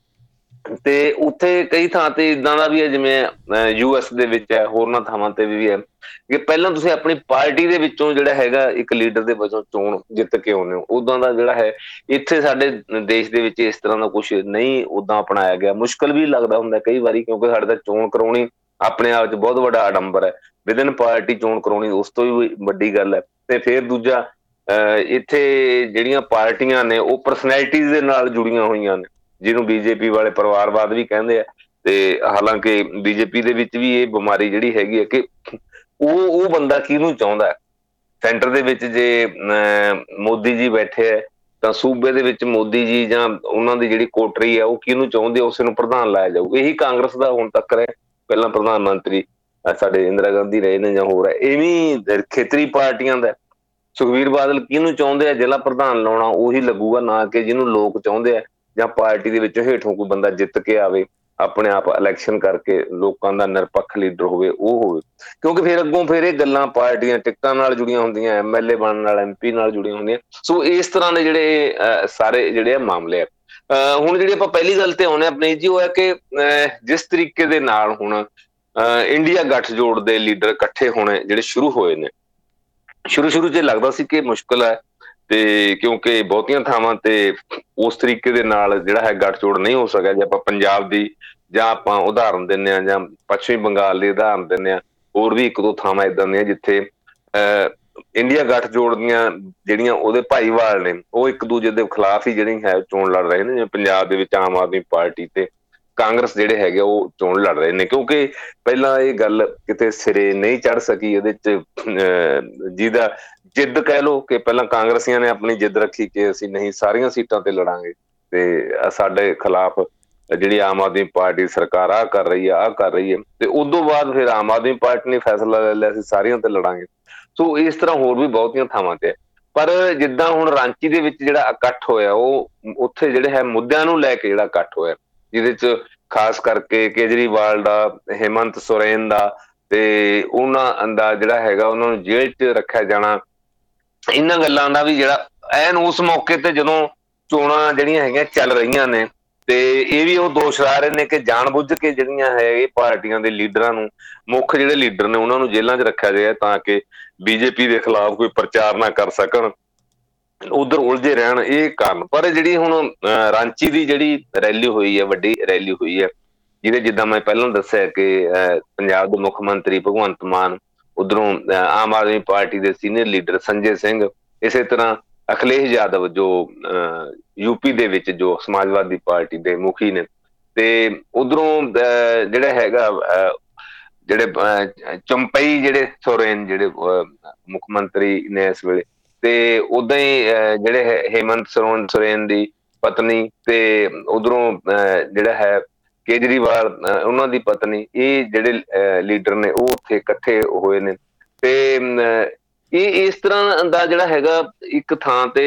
ਤੇ ਉੱਥੇ ਕਈ ਥਾਂ ਤੇ ਏਦਾਂ ਦਾ ਵੀ ਹੈ, ਜਿਵੇਂ ਯੂ ਐਸ ਦੇ ਵਿੱਚ ਹੈ, ਹੋਰਨਾਂ ਥਾਵਾਂ ਤੇ ਵੀ ਹੈ, ਕਿ ਪਹਿਲਾਂ ਤੁਸੀਂ ਆਪਣੀ ਪਾਰਟੀ ਦੇ ਵਿੱਚੋਂ ਜਿਹੜਾ ਹੈਗਾ ਇੱਕ ਲੀਡਰ ਦੇ ਵਜੋਂ ਚੋਣ ਜਿੱਤ ਕੇ ਆਉਂਦੇ ਹੋ। ਉਦਾਂ ਦਾ ਜਿਹੜਾ ਹੈ ਇੱਥੇ ਸਾਡੇ ਦੇਸ਼ ਦੇ ਵਿੱਚ ਇਸ ਤਰ੍ਹਾਂ ਦਾ ਕੁਛ ਨਹੀਂ ਉਦਾਂ ਅਪਣਾਇਆ ਗਿਆ। ਮੁਸ਼ਕਲ ਵੀ ਲੱਗਦਾ ਹੁੰਦਾ ਕਈ ਵਾਰੀ, ਕਿਉਂਕਿ ਸਾਡੇ ਤਾਂ ਚੋਣ ਕਰਾਉਣੀ ਆਪਣੇ ਆਪ 'ਚ ਬਹੁਤ ਵੱਡਾ ਆਡੰਬਰ ਹੈ। ਵਿਦਨ ਪਾਰਟੀ ਚੋਣ ਕਰਾਉਣੀ ਉਸ ਤੋਂ ਵੀ ਵੱਡੀ ਗੱਲ ਹੈ। ਤੇ ਫਿਰ ਦੂਜਾ, ਅਹ ਇੱਥੇ ਜਿਹੜੀਆਂ ਪਾਰਟੀਆਂ ਨੇ ਉਹ ਪਰਸਨੈਲਿਟੀਜ਼ ਦੇ ਨਾਲ ਜੁੜੀਆਂ ਹੋਈਆਂ ਨੇ, ਜਿਹਨੂੰ ਬੀਜੇਪੀ ਵਾਲੇ ਪਰਿਵਾਰਵਾਦ ਵੀ ਕਹਿੰਦੇ ਆ। ਤੇ ਹਾਲਾਂਕਿ ਬੀਜੇਪੀ ਦੇ ਵਿੱਚ ਵੀ ਇਹ ਬਿਮਾਰੀ ਜਿਹੜੀ ਹੈਗੀ ਹੈ ਕਿ ਉਹ ਉਹ ਬੰਦਾ ਕਿਹਨੂੰ ਚਾਹੁੰਦਾ। ਸੈਂਟਰ ਦੇ ਵਿੱਚ ਜੇ ਅਹ ਮੋਦੀ ਜੀ ਬੈਠੇ ਹੈ ਤਾਂ ਸੂਬੇ ਦੇ ਵਿੱਚ ਮੋਦੀ ਜੀ ਜਾਂ ਉਹਨਾਂ ਦੀ ਜਿਹੜੀ ਕੋਟਰੀ ਹੈ ਉਹ ਕਿਹਨੂੰ ਚਾਹੁੰਦੇ, ਉਸੇ ਨੂੰ ਪ੍ਰਧਾਨ ਲਾਇਆ ਜਾਊ। ਇਹੀ ਕਾਂਗਰਸ ਦਾ ਹੁਣ ਤੱਕ ਹੈ। ਪਹਿਲਾਂ ਪ੍ਰਧਾਨ ਮੰਤਰੀ ਸਾਡੇ ਇੰਦਰਾ ਗਾਂਧੀ ਰਹੇ ਨੇ ਜਾਂ ਹੋਰ ਹੈ। ਇਵੇਂ ਖੇਤਰੀ ਪਾਰਟੀਆਂ ਦਾ ਸੁਖਬੀਰ ਬਾਦਲ ਕਿਹਨੂੰ ਚਾਹੁੰਦੇ ਆ ਜ਼ਿਲ੍ਹਾ ਪ੍ਰਧਾਨ ਲਾਉਣਾ, ਉਹੀ ਲੱਗੂਗਾ, ਨਾ ਕਿ ਜਿਹਨੂੰ ਲੋਕ ਚਾਹੁੰਦੇ ਆ ਜਾਂ ਪਾਰਟੀ ਦੇ ਵਿੱਚ ਹੇਠੋਂ ਕੋਈ ਬੰਦਾ ਜਿੱਤ ਕੇ ਆਵੇ, ਆਪਣੇ ਆਪ ਇਲੈਕਸ਼ਨ ਕਰਕੇ ਲੋਕਾਂ ਦਾ ਨਿਰਪੱਖ ਲੀਡਰ ਹੋਵੇ, ਉਹ ਹੋਵੇ। ਕਿਉਂਕਿ ਫਿਰ ਅੱਗੋਂ ਫਿਰ ਇਹ ਗੱਲਾਂ ਪਾਰਟੀਆਂ ਟਿਕਟਾਂ ਨਾਲ ਜੁੜੀਆਂ ਹੁੰਦੀਆਂ, ਐਮ ਐਲ ਏ ਬਣਨ ਨਾਲ, ਐਮ ਪੀ ਨਾਲ ਜੁੜੀਆਂ ਹੁੰਦੀਆਂ। ਸੋ ਇਸ ਤਰ੍ਹਾਂ ਦੇ ਜਿਹੜੇ ਸਾਰੇ ਜਿਹੜੇ ਆ ਮਾਮਲੇ ਆ। ਹੁਣ ਜਿਹੜੀ ਆਪਾਂ ਪਹਿਲੀ ਗੱਲ ਤੇ ਆਉਂਦੇ ਹਾਂ ਆਪਣੀ ਜੀ, ਉਹ ਹੈ ਕਿ ਜਿਸ ਤਰੀਕੇ ਦੇ ਨਾਲ ਹੁਣ ਇੰਡੀਆ ਗੱਠਜੋੜ ਦੇ ਲੀਡਰ ਇਕੱਠੇ ਹੋਣੇ ਜਿਹੜੇ ਸ਼ੁਰੂ ਹੋਏ ਨੇ, ਸ਼ੁਰੂ ਸ਼ੁਰੂ 'ਚ ਲੱਗਦਾ ਸੀ ਕਿ ਮੁਸ਼ਕਿਲ ਹੈ, ਤੇ ਕਿਉਂਕਿ ਬਹੁਤੀਆਂ ਥਾਵਾਂ ਤੇ ਉਸ ਤਰੀਕੇ ਦੇ ਨਾਲ ਜਿਹੜਾ ਹੈ ਗੱਠਜੋੜ ਨਹੀਂ ਹੋ ਸਕਿਆ। ਜੇ ਆਪਾਂ ਪੰਜਾਬ ਦੀ ਜਾਂ ਆਪਾਂ ਉਦਾਹਰਨ ਦਿੰਦੇ ਹਾਂ, ਜਾਂ ਪੱਛਮੀ ਬੰਗਾਲ ਦੀ ਉਦਾਹਰਨ ਦਿੰਦੇ ਹਾਂ, ਹੋਰ ਵੀ ਇੱਕ ਦੋ ਥਾਵਾਂ ਏਦਾਂ ਦੀਆਂ ਜਿੱਥੇ ਅਹ ਇੰਡੀਆ ਗੱਠਜੋੜ ਦੀਆਂ ਜਿਹੜੀਆਂ ਉਹਦੇ ਭਾਈਵਾਲ ਨੇ ਉਹ ਇੱਕ ਦੂਜੇ ਦੇ ਖਿਲਾਫ ਹੀ ਜਿਹੜੀ ਹੈ ਚੋਣ ਲੜ ਰਹੇ ਨੇ। ਜਿਵੇਂ ਪੰਜਾਬ ਦੇ ਵਿੱਚ ਆਮ ਆਦਮੀ ਪਾਰਟੀ ਤੇ ਕਾਂਗਰਸ ਜਿਹੜੇ ਹੈਗੇ ਉਹ ਚੋਣ ਲੜ ਰਹੇ ਨੇ, ਕਿਉਂਕਿ ਪਹਿਲਾਂ ਇਹ ਗੱਲ ਕਿਤੇ ਸਿਰੇ ਨਹੀਂ ਚੜ ਸਕੀ ਇਹਦੇ 'ਚ, ਜਿਹਦਾ ਜਿੱਦ ਕਹਿ ਲਓ ਕਿ ਪਹਿਲਾਂ ਕਾਂਗਰਸੀਆਂ ਨੇ ਆਪਣੀ ਜਿੱਦ ਰੱਖੀ ਕਿ ਅਸੀਂ ਨਹੀਂ ਸਾਰੀਆਂ ਸੀਟਾਂ ਤੇ ਲੜਾਂਗੇ, ਤੇ ਸਾਡੇ ਖਿਲਾਫ ਜਿਹੜੀ ਆਮ ਆਦਮੀ ਪਾਰਟੀ ਸਰਕਾਰ ਆਹ ਕਰ ਰਹੀ ਹੈ ਆਹ ਕਰ ਰਹੀ ਹੈ, ਤੇ ਉਦੋਂ ਬਾਅਦ ਫਿਰ ਆਮ ਆਦਮੀ ਪਾਰਟੀ ਨੇ ਫੈਸਲਾ ਲੈ ਲਿਆ ਅਸੀਂ ਸਾਰੀਆਂ ਤੇ ਲੜਾਂਗੇ। ਸੋ ਇਸ ਤਰ੍ਹਾਂ ਹੋਰ ਵੀ ਬਹੁਤੀਆਂ ਥਾਵਾਂ ਤੇ, ਪਰ ਜਿੱਦਾਂ ਹੁਣ ਰਾਂਚੀ ਦੇ ਵਿੱਚ ਜਿਹੜਾ ਇਕੱਠ ਹੋਇਆ ਉਹ ਉੱਥੇ ਜਿਹੜੇ ਹੈ ਮੁੱਦਿਆਂ ਨੂੰ ਲੈ ਕੇ ਜਿਹੜਾ ਇਕੱਠ ਹੋਇਆ, ਜਿਹਦੇ 'ਚ ਖਾਸ ਕਰਕੇ ਕੇਜਰੀਵਾਲ ਦਾ, ਹੇਮੰਤ ਸੋਰੇਨ ਦਾ, ਤੇ ਉਹਨਾਂ ਦਾ ਜਿਹੜਾ ਹੈਗਾ ਉਹਨਾਂ ਨੂੰ ਜੇਲ੍ਹ 'ਚ ਰੱਖਿਆ ਜਾਣਾ, ਇਹਨਾਂ ਗੱਲਾਂ ਦਾ ਵੀ ਜਿਹੜਾ ਐਨ ਉਸ ਮੌਕੇ ਤੇ ਜਦੋਂ ਚੋਣਾਂ ਜਿਹੜੀਆਂ ਹੈਗੀਆਂ ਚੱਲ ਰਹੀਆਂ ਨੇ, ਤੇ ਇਹ ਵੀ ਉਹ ਦੋਸ਼ ਲਾ ਰਹੇ ਨੇ ਕਿ ਜਾਣ ਬੁੱਝ ਕੇ ਜਿਹੜੀਆਂ ਹੈ ਇਹ ਪਾਰਟੀਆਂ ਦੇ ਲੀਡਰਾਂ ਨੂੰ, ਮੁੱਖ ਜਿਹੜੇ ਲੀਡਰ ਨੇ ਉਹਨਾਂ ਨੂੰ ਜੇਲ੍ਹਾਂ 'ਚ ਰੱਖਿਆ ਗਿਆ ਤਾਂ ਕਿ ਬੀਜੇਪੀ ਦੇ ਖਿਲਾਫ ਕੋਈ ਪ੍ਰਚਾਰ ਨਾ ਕਰ ਸਕਣ, ਉਧਰ ਉਲਝੇ ਰਹਿਣ, ਇਹ ਕਾਰਨ। ਪਰ ਜਿਹੜੀ ਹੁਣ ਰਾਂਚੀ ਦੀ ਜਿਹੜੀ ਰੈਲੀ ਹੋਈ ਹੈ, ਵੱਡੀ ਰੈਲੀ ਹੋਈ ਹੈ, ਜਿਹਦੇ ਜਿੱਦਾਂ ਮੈਂ ਪਹਿਲਾਂ ਦੱਸਿਆ ਕਿ ਪੰਜਾਬ ਦੇ ਮੁੱਖ ਮੰਤਰੀ ਭਗਵੰਤ ਮਾਨ, ਉਧਰੋਂ ਆਮ ਆਦਮੀ ਪਾਰਟੀ ਦੇ ਸੀਨੀਅਰ ਲੀਡਰ ਸੰਜੇ ਸਿੰਘ, ਇਸੇ ਤਰ੍ਹਾਂ ਅਖਿਲੇਸ਼ ਯਾਦਵ ਜੋ ਯੂਪੀ ਦੇ ਵਿੱਚ ਜੋ ਸਮਾਜਵਾਦੀ ਪਾਰਟੀ ਦੇ ਮੁਖੀ ਨੇ, ਤੇ ਉਧਰੋਂ ਜਿਹੜਾ ਹੈਗਾ ਜਿਹੜੇ ਚੰਪਈ ਜਿਹੜੇ ਸੋਰੇਨ ਜਿਹੜੇ ਮੁੱਖ ਮੰਤਰੀ ਨੇ ਇਸ ਵੇਲੇ, ਤੇ ਉਦਾਂ ਹੀ ਜਿਹੜੇ ਹੇਮੰਤ ਸੋਰੇਨ ਸੋਰੇਨ ਦੀ ਪਤਨੀ, ਤੇ ਉਧਰੋਂ ਜਿਹੜਾ ਹੈ ਕੇਜਰੀਵਾਲ ਉਹਨਾਂ ਦੀ ਪਤਨੀ, ਇਹ ਜਿਹੜੇ ਲੀਡਰ ਨੇ ਉਹ ਉੱਥੇ ਇਕੱਠੇ ਹੋਏ ਨੇ। ਤੇ ਇਹ ਇਸ ਤਰ੍ਹਾਂ ਦਾ ਜਿਹੜਾ ਹੈਗਾ ਇੱਕ ਥਾਂ ਤੇ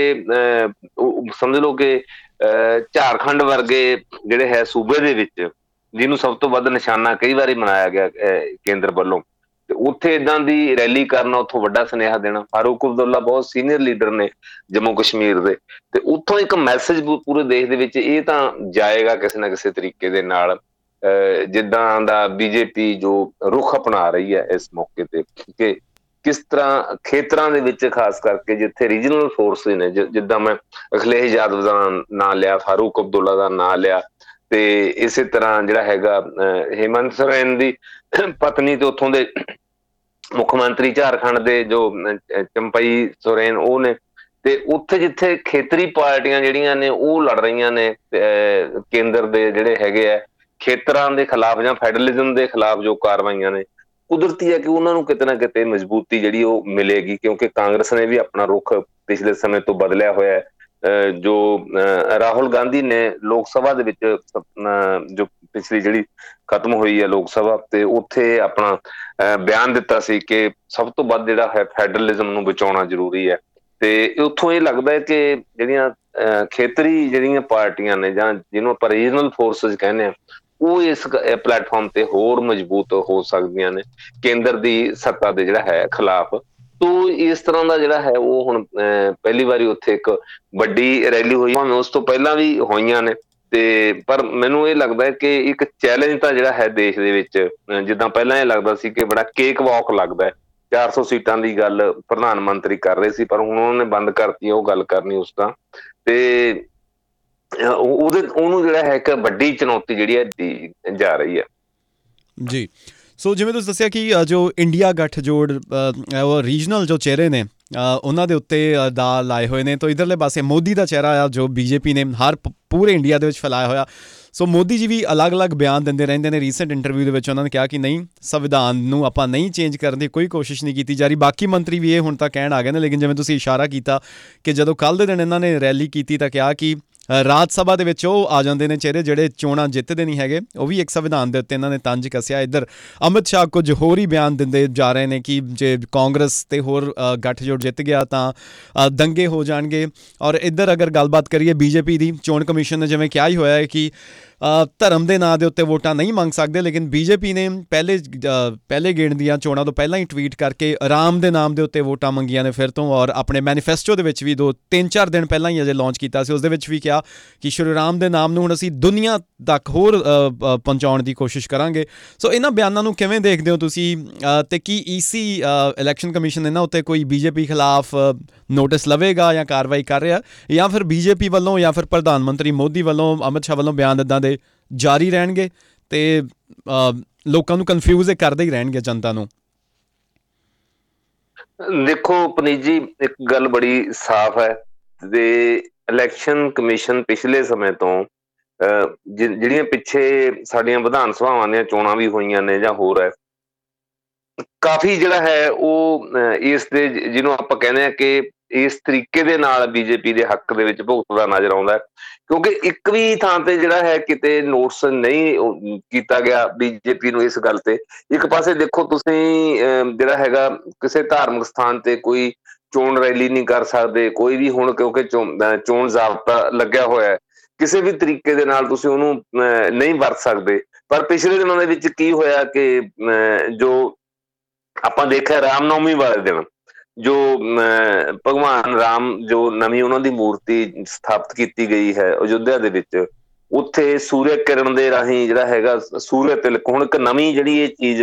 ਸਮਝ ਲਓ ਕਿ ਝਾਰਖੰਡ ਵਰਗੇ ਜਿਹੜੇ ਹੈ ਸੂਬੇ ਦੇ ਵਿੱਚ, ਜਿਹਨੂੰ ਸਭ ਤੋਂ ਵੱਧ ਨਿਸ਼ਾਨਾ ਕਈ ਵਾਰੀ ਬਣਾਇਆ ਗਿਆ ਕੇਂਦਰ ਵੱਲੋਂ, ਤੇ ਉੱਥੇ ਏਦਾਂ ਦੀ ਰੈਲੀ ਕਰਨਾ, ਉੱਥੋਂ ਵੱਡਾ ਸੁਨੇਹਾ ਦੇਣਾ। ਫਾਰੂਕ ਅਬਦੁੱਲਾ ਬਹੁਤ ਸੀਨੀਅਰ ਲੀਡਰ ਨੇ ਜੰਮੂ ਕਸ਼ਮੀਰ ਦੇ, ਤੇ ਉੱਥੋਂ ਇੱਕ ਮੈਸੇਜ ਪੂਰੇ ਦੇਸ਼ ਦੇ ਵਿੱਚ ਇਹ ਤਾਂ ਜਾਏਗਾ ਕਿਸੇ ਨਾ ਕਿਸੇ ਤਰੀਕੇ ਦੇ ਨਾਲ, ਜਿੱਦਾਂ ਦਾ ਬੀਜੇਪੀ ਜੋ ਰੁਖ ਅਪਣਾ ਰਹੀ ਹੈ ਇਸ ਮੌਕੇ ਤੇ, ਕਿ ਕਿਸ ਤਰ੍ਹਾਂ ਖੇਤਰਾਂ ਦੇ ਵਿੱਚ ਖਾਸ ਕਰਕੇ ਜਿੱਥੇ ਰੀਜਨਲ ਫੋਰਸ ਨੇ, ਜਿੱਦਾਂ ਮੈਂ ਅਖਿਲੇਸ਼ ਯਾਦਵ ਦਾ ਨਾਂ ਲਿਆ, ਫਾਰੂਕ ਅਬਦੁੱਲਾ ਦਾ ਨਾਂ ਲਿਆ, ਤੇ ਇਸੇ ਤਰ੍ਹਾਂ ਜਿਹੜਾ ਹੈਗਾ ਹੇਮੰਤ ਸੋਰੇਨ ਦੀ ਪਤਨੀ ਤੇ ਉੱਥੋਂ ਦੇ ਮੁੱਖ ਮੰਤਰੀ ਝਾਰਖੰਡ ਦੇ ਜੋ ਚੰਪਈ ਸੋਰੇਨ ਉਹ ਨੇ, ਤੇ ਉੱਥੇ ਜਿੱਥੇ ਖੇਤਰੀ ਪਾਰਟੀਆਂ ਜਿਹੜੀਆਂ ਨੇ ਉਹ ਲੜ ਰਹੀਆਂ ਨੇ ਕੇਂਦਰ ਦੇ ਜਿਹੜੇ ਹੈਗੇ ਆ ਖੇਤਰਾਂ ਦੇ ਖਿਲਾਫ ਜਾਂ ਫੈਡਰਲਿਜ਼ਮ ਦੇ ਖਿਲਾਫ ਜੋ ਕਾਰਵਾਈਆਂ ਨੇ, ਕੁਦਰਤੀ ਹੈ ਕਿ ਉਹਨਾਂ ਨੂੰ ਕਿਤੇ ਨਾ ਕਿਤੇ ਮਜ਼ਬੂਤੀ ਜਿਹੜੀ ਉਹ ਮਿਲੇਗੀ, ਕਿਉਂਕਿ ਕਾਂਗਰਸ ਨੇ ਵੀ ਆਪਣਾ ਰੁਖ ਪਿਛਲੇ ਸਮੇਂ ਤੋਂ ਬਦਲਿਆ ਹੋਇਆ ਹੈ। ਜੋ ਰਾਹੁਲ ਗਾਂਧੀ ਨੇ ਲੋਕ ਸਭਾ ਦੇ ਵਿੱਚ ਜੋ ਪਿਛਲੀ ਜਿਹੜੀ ਖਤਮ ਹੋਈ ਹੈ ਲੋਕ ਸਭਾ, ਤੇ ਉੱਥੇ ਆਪਣਾ ਬਿਆਨ ਦਿੱਤਾ ਸੀ ਕਿ ਸਭ ਤੋਂ ਵੱਧ ਜਿਹੜਾ ਹੈ ਫੈਡਰਲਿਜ਼ਮ ਨੂੰ ਬਚਾਉਣਾ ਜ਼ਰੂਰੀ ਹੈ। ਤੇ ਉੱਥੋਂ ਇਹ ਲੱਗਦਾ ਹੈ ਕਿ ਜਿਹੜੀਆਂ ਖੇਤਰੀ ਜਿਹੜੀਆਂ ਪਾਰਟੀਆਂ ਨੇ, ਜਾਂ ਜਿਹਨੂੰ ਆਪਾਂ ਰੀਜਨਲ ਫੋਰਸਿਸ ਕਹਿੰਦੇ ਹਾਂ, ਉਹ ਇਸ ਪਲੇਟਫਾਰਮ ਤੇ ਹੋਰ ਮਜ਼ਬੂਤ ਹੋ ਸਕਦੀਆਂ ਨੇ ਕੇਂਦਰ ਦੀ ਸੱਤਾ ਦੇ ਜਿਹੜਾ ਹੈ ਖਿਲਾਫ। ਤੋ ਇਸ ਤਰ੍ਹਾਂ ਦਾ ਜਿਹੜਾ ਹੈ ਉਹ ਹੁਣ ਪਹਿਲੀ ਵਾਰੀ ਉੱਥੇ ਇੱਕ ਵੱਡੀ ਰੈਲੀ ਹੋਈ, ਭਾਵੇਂ ਉਸ ਤੋਂ ਪਹਿਲਾਂ ਵੀ ਹੋਈਆਂ ਨੇ, ਤੇ ਪਰ ਮੈਨੂੰ ਇਹ ਲੱਗਦਾ ਹੈ ਕਿ ਇੱਕ ਚੈਲੰਜ ਤਾਂ ਜਿਹੜਾ ਹੈ ਦੇਸ਼ ਦੇ ਵਿੱਚ, ਜਿੱਦਾਂ ਪਹਿਲਾਂ ਇਹ ਲੱਗਦਾ ਸੀ ਕਿ ਬੜਾ ਕੇਕ ਵਾਕ ਲੱਗਦਾ ਹੈ, ਚਾਰ ਸੌ ਸੀਟਾਂ ਦੀ ਗੱਲ ਪ੍ਰਧਾਨ ਮੰਤਰੀ ਕਰ ਰਹੇ ਸੀ, ਪਰ ਹੁਣ ਉਹਨਾਂ ਨੇ ਬੰਦ ਕਰਤੀ ਉਹ ਗੱਲ ਕਰਨੀ ਉਸ ਤਾਂ, ਤੇ ਉਹਦੇ ਉਹਨੂੰ ਜਿਹੜਾ ਹੈ ਇੱਕ ਵੱਡੀ ਚੁਣੌਤੀ ਜਿਹੜੀ ਹੈ ਜਾ ਰਹੀ ਹੈ ਜੀ। ਸੋ ਜਿਵੇਂ ਤੁਸੀਂ ਦੱਸਿਆ ਕਿ ਜੋ ਇੰਡੀਆ ਗੱਠਜੋੜ ਉਹ ਰੀਜਨਲ ਜੋ ਚਿਹਰੇ ਨੇ ਉਹਨਾਂ ਦੇ ਉੱਤੇ ਦਾ ਲਾਏ ਹੋਏ ਨੇ, ਤਾਂ ਇੱਧਰਲੇ ਪਾਸੇ ਮੋਦੀ ਦਾ ਚਿਹਰਾ ਆ ਜੋ ਬੀਜੇਪੀ ਨੇ ਹਰ ਪੂਰੇ ਇੰਡੀਆ ਦੇ ਵਿੱਚ ਫੈਲਾਇਆ ਹੋਇਆ। ਸੋ ਮੋਦੀ ਜੀ ਵੀ ਅਲੱਗ-ਅਲੱਗ ਬਿਆਨ ਦਿੰਦੇ ਰਹਿੰਦੇ ਨੇ। ਰੀਸੈਂਟ ਇੰਟਰਵਿਊ ਦੇ ਵਿੱਚ ਉਹਨਾਂ ਨੇ ਕਿਹਾ ਕਿ ਨਹੀਂ, ਸੰਵਿਧਾਨ ਨੂੰ ਆਪਾਂ ਨਹੀਂ ਚੇਂਜ ਕਰਨ ਦੀ ਕੋਈ ਕੋਸ਼ਿਸ਼ ਨਹੀਂ ਕੀਤੀ ਜਾ ਰਹੀ। ਬਾਕੀ ਮੰਤਰੀ ਵੀ ਇਹ ਹੁਣ ਤਾਂ ਕਹਿਣ ਆ ਗਏ ਨੇ, ਲੇਕਿਨ ਜਿਵੇਂ ਤੁਸੀਂ ਇਸ਼ਾਰਾ ਕੀਤਾ ਕਿ ਜਦੋਂ ਕੱਲ੍ਹ ਦੇ ਦਿਨ ਇਹਨਾਂ ਨੇ ਰੈਲੀ ਕੀਤੀ ਤਾਂ ਕਿਹਾ ਕਿ ਰਾਜ ਸਭਾ ਦੇ ਵਿੱਚ ਉਹ ਆ ਜਾਂਦੇ ਨੇ ਚਿਹਰੇ ਜਿਹੜੇ ਚੋਣਾਂ ਜਿੱਤਦੇ ਨਹੀਂ ਹੈਗੇ, ਉਹ ਵੀ ਇੱਕ ਸੰਵਿਧਾਨ ਦੇ ਉੱਤੇ ਇਹਨਾਂ ਨੇ ਤੰਜ ਕੱਸਿਆ। ਇੱਧਰ ਅਮਿਤ ਸ਼ਾਹ ਕੁਝ ਹੋਰ ਹੀ ਬਿਆਨ ਦਿੰਦੇ ਜਾ ਰਹੇ ਨੇ ਕਿ ਜੇ ਕਾਂਗਰਸ ਤੇ ਹੋਰ ਗੱਠਜੋੜ ਜਿੱਤ ਗਿਆ ਤਾਂ ਦੰਗੇ ਹੋ ਜਾਣਗੇ। ਔਰ ਇੱਧਰ ਅਗਰ ਗੱਲਬਾਤ ਕਰੀਏ ਬੀਜੇਪੀ ਦੀ, ਚੋਣ ਕਮਿਸ਼ਨ ਨੇ ਜਿਵੇਂ ਕਿਹਾ ਹੀ ਹੋਇਆ ਹੈ ਕਿ ਧਰਮ ਦੇ ਨਾਂ ਦੇ ਉੱਤੇ ਵੋਟਾਂ ਨਹੀਂ ਮੰਗ ਸਕਦੇ, ਲੇਕਿਨ ਬੀਜੇਪੀ ਨੇ ਪਹਿਲੇ ਪਹਿਲੇ ਗੇੜ ਦੀਆਂ ਚੋਣਾਂ ਤੋਂ ਪਹਿਲਾਂ ਹੀ ਟਵੀਟ ਕਰਕੇ ਆਰਾਮ ਦੇ ਨਾਮ ਦੇ ਉੱਤੇ ਵੋਟਾਂ ਮੰਗੀਆਂ ਨੇ ਫਿਰ ਤੋਂ, ਔਰ ਆਪਣੇ ਮੈਨੀਫੈਸਟੋ ਦੇ ਵਿੱਚ ਵੀ ਦੋ ਤਿੰਨ ਚਾਰ ਦਿਨ ਪਹਿਲਾਂ ਹੀ ਅਜੇ ਲਾਂਚ ਕੀਤਾ ਸੀ, ਉਸ ਦੇ ਵਿੱਚ ਵੀ ਕਿਹਾ ਕਿ ਸ਼੍ਰੀ ਰਾਮ ਦੇ ਨਾਮ ਨੂੰ ਹੁਣ ਅਸੀਂ ਦੁਨੀਆ ਤੱਕ ਹੋਰ ਪਹੁੰਚਾਉਣ ਦੀ ਕੋਸ਼ਿਸ਼ ਕਰਾਂਗੇ। ਸੋ ਇਹਨਾਂ ਬਿਆਨਾਂ ਨੂੰ ਕਿਵੇਂ ਦੇਖਦੇ ਹੋ ਤੁਸੀਂ, ਅਤੇ ਕੀ ਈ ਸੀ ਇਲੈਕਸ਼ਨ ਕਮਿਸ਼ਨ ਇਹਨਾਂ ਉੱਤੇ ਕੋਈ ਬੀਜੇਪੀ ਖਿਲਾਫ ਨੋਟਿਸ ਲਵੇਗਾ ਜਾਂ ਕਾਰਵਾਈ ਕਰ ਰਿਹਾ, ਜਾਂ ਫਿਰ ਬੀਜੇਪੀ ਵੱਲੋਂ ਜਾਂ ਫਿਰ ਪ੍ਰਧਾਨ ਮੰਤਰੀ ਮੋਦੀ ਵੱਲੋਂ, ਅਮਿਤ ਸ਼ਾਹ ਵੱਲੋਂ ਬਿਆਨ ਇੱਦਾਂ ਦੇ ਜਾਰੀ ਰਹਿਣਗੇ ਅਤੇ ਲੋਕਾਂ ਨੂੰ ਕਨਫਿਊਜ਼ ਕਰਦੇ ਹੀ ਰਹਿਣਗੇ, ਜਨਤਾ ਨੂੰ? ਦੇਖੋ ਪਨੀਤ ਜੀ, ਇੱਕ ਗੱਲ ਬੜੀ ਸਾਫ਼ ਹੈ ਤੇ ਇਲੈਕਸ਼ਨ ਕਮਿਸ਼ਨ ਪਿਛਲੇ ਸਮੇਂ ਤੋਂ ਜਿਹੜੀਆਂ ਪਿੱਛੇ ਸਾਡੀਆਂ ਵਿਧਾਨ ਸਭਾਵਾਂ ਦੀਆਂ ਚੋਣਾਂ ਵੀ ਹੋਈਆਂ ਨੇ ਜਾਂ ਹੋਰ ਹੈ, ਕਾਫੀ ਜਿਹੜਾ ਹੈ ਉਹ ਇਸ ਦੇ ਜਿਹਨੂੰ ਆਪਾਂ ਕਹਿੰਦੇ ਹਾਂ ਕਿ ਇਸ ਤਰੀਕੇ ਦੇ ਨਾਲ ਬੀਜੇਪੀ ਦੇ ਹੱਕ ਦੇ ਵਿੱਚ ਭੁਗਤਦਾ ਨਜ਼ਰ ਆਉਂਦਾ, ਕਿਉਂਕਿ ਇੱਕ ਵੀ ਥਾਂ ਤੇ ਜਿਹੜਾ ਹੈ ਕਿਤੇ ਨੋਟਿਸ ਨਹੀਂ ਕੀਤਾ ਗਿਆ ਬੀਜੇਪੀ ਨੂੰ ਇਸ ਗੱਲ ਤੇ। ਇੱਕ ਪਾਸੇ ਦੇਖੋ ਤੁਸੀਂ ਜਿਹੜਾ ਹੈਗਾ ਕਿਸੇ ਧਾਰਮਿਕ ਸਥਾਨ ਤੇ ਕੋਈ ਚੋਣ ਰੈਲੀ ਨਹੀਂ ਕਰ ਸਕਦੇ ਕੋਈ ਵੀ ਹੁਣ, ਕਿਉਂਕਿ ਚੋਣ ਜ਼ਾਬਤਾ ਲੱਗਿਆ ਹੋਇਆ, ਕਿਸੇ ਵੀ ਤਰੀਕੇ ਦੇ ਨਾਲ ਤੁਸੀਂ ਉਹਨੂੰ ਨਹੀਂ ਵਰਤ ਸਕਦੇ। ਪਰ ਪਿਛਲੇ ਦਿਨਾਂ ਦੇ ਵਿੱਚ ਕੀ ਹੋਇਆ ਕਿ ਜੋ ਆਪਾਂ ਦੇਖਿਆ ਰਾਮਨੌਮੀ ਵਾਲੇ ਦਿਨ ਜੋ ਭਗਵਾਨ ਰਾਮ ਜੋ ਨਵੀਂ ਉਹਨਾਂ ਦੀ ਮੂਰਤੀ ਸਥਾਪਿਤ ਕੀਤੀ ਗਈ ਹੈ ਅਯੁੱਧਿਆ ਦੇ ਵਿੱਚ, ਉੱਥੇ ਸੂਰਜ ਕਿਰਨ ਦੇ ਰਾਹੀਂ ਜਿਹੜਾ ਹੈਗਾ ਸੂਰਜ ਤਿਲਕ, ਹੁਣ ਇੱਕ ਨਵੀਂ ਜਿਹੜੀ ਇਹ ਚੀਜ਼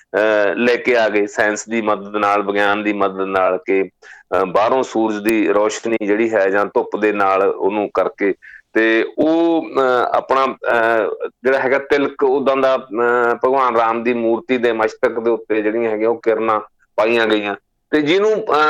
ਲੈ ਕੇ ਆ ਗਏ ਸਾਇੰਸ ਦੀ ਮਦਦ ਨਾਲ, ਵਿਗਿਆਨ ਦੀ ਮਦਦ ਨਾਲ, ਕਿ ਬਾਹਰੋਂ ਸੂਰਜ ਦੀ ਰੋਸ਼ਨੀ ਜਿਹੜੀ ਹੈ ਜਾਂ ਧੁੱਪ ਦੇ ਨਾਲ ਉਹਨੂੰ ਕਰਕੇ ਤੇ ਉਹ ਆਪਣਾ ਜਿਹੜਾ ਹੈਗਾ ਤਿਲਕ ਉਦਾਂ ਦਾ ਭਗਵਾਨ ਰਾਮ ਦੀ ਮੂਰਤੀ ਦੇ ਮਸਤਕ ਦੇ ਉੱਤੇ ਜਿਹੜੀਆਂ ਹੈਗੀਆਂ ਉਹ ਕਿਰਨਾਂ ਪਾਈਆਂ ਗਈਆਂ। ਤੇ ਜਿਹਨੂੰ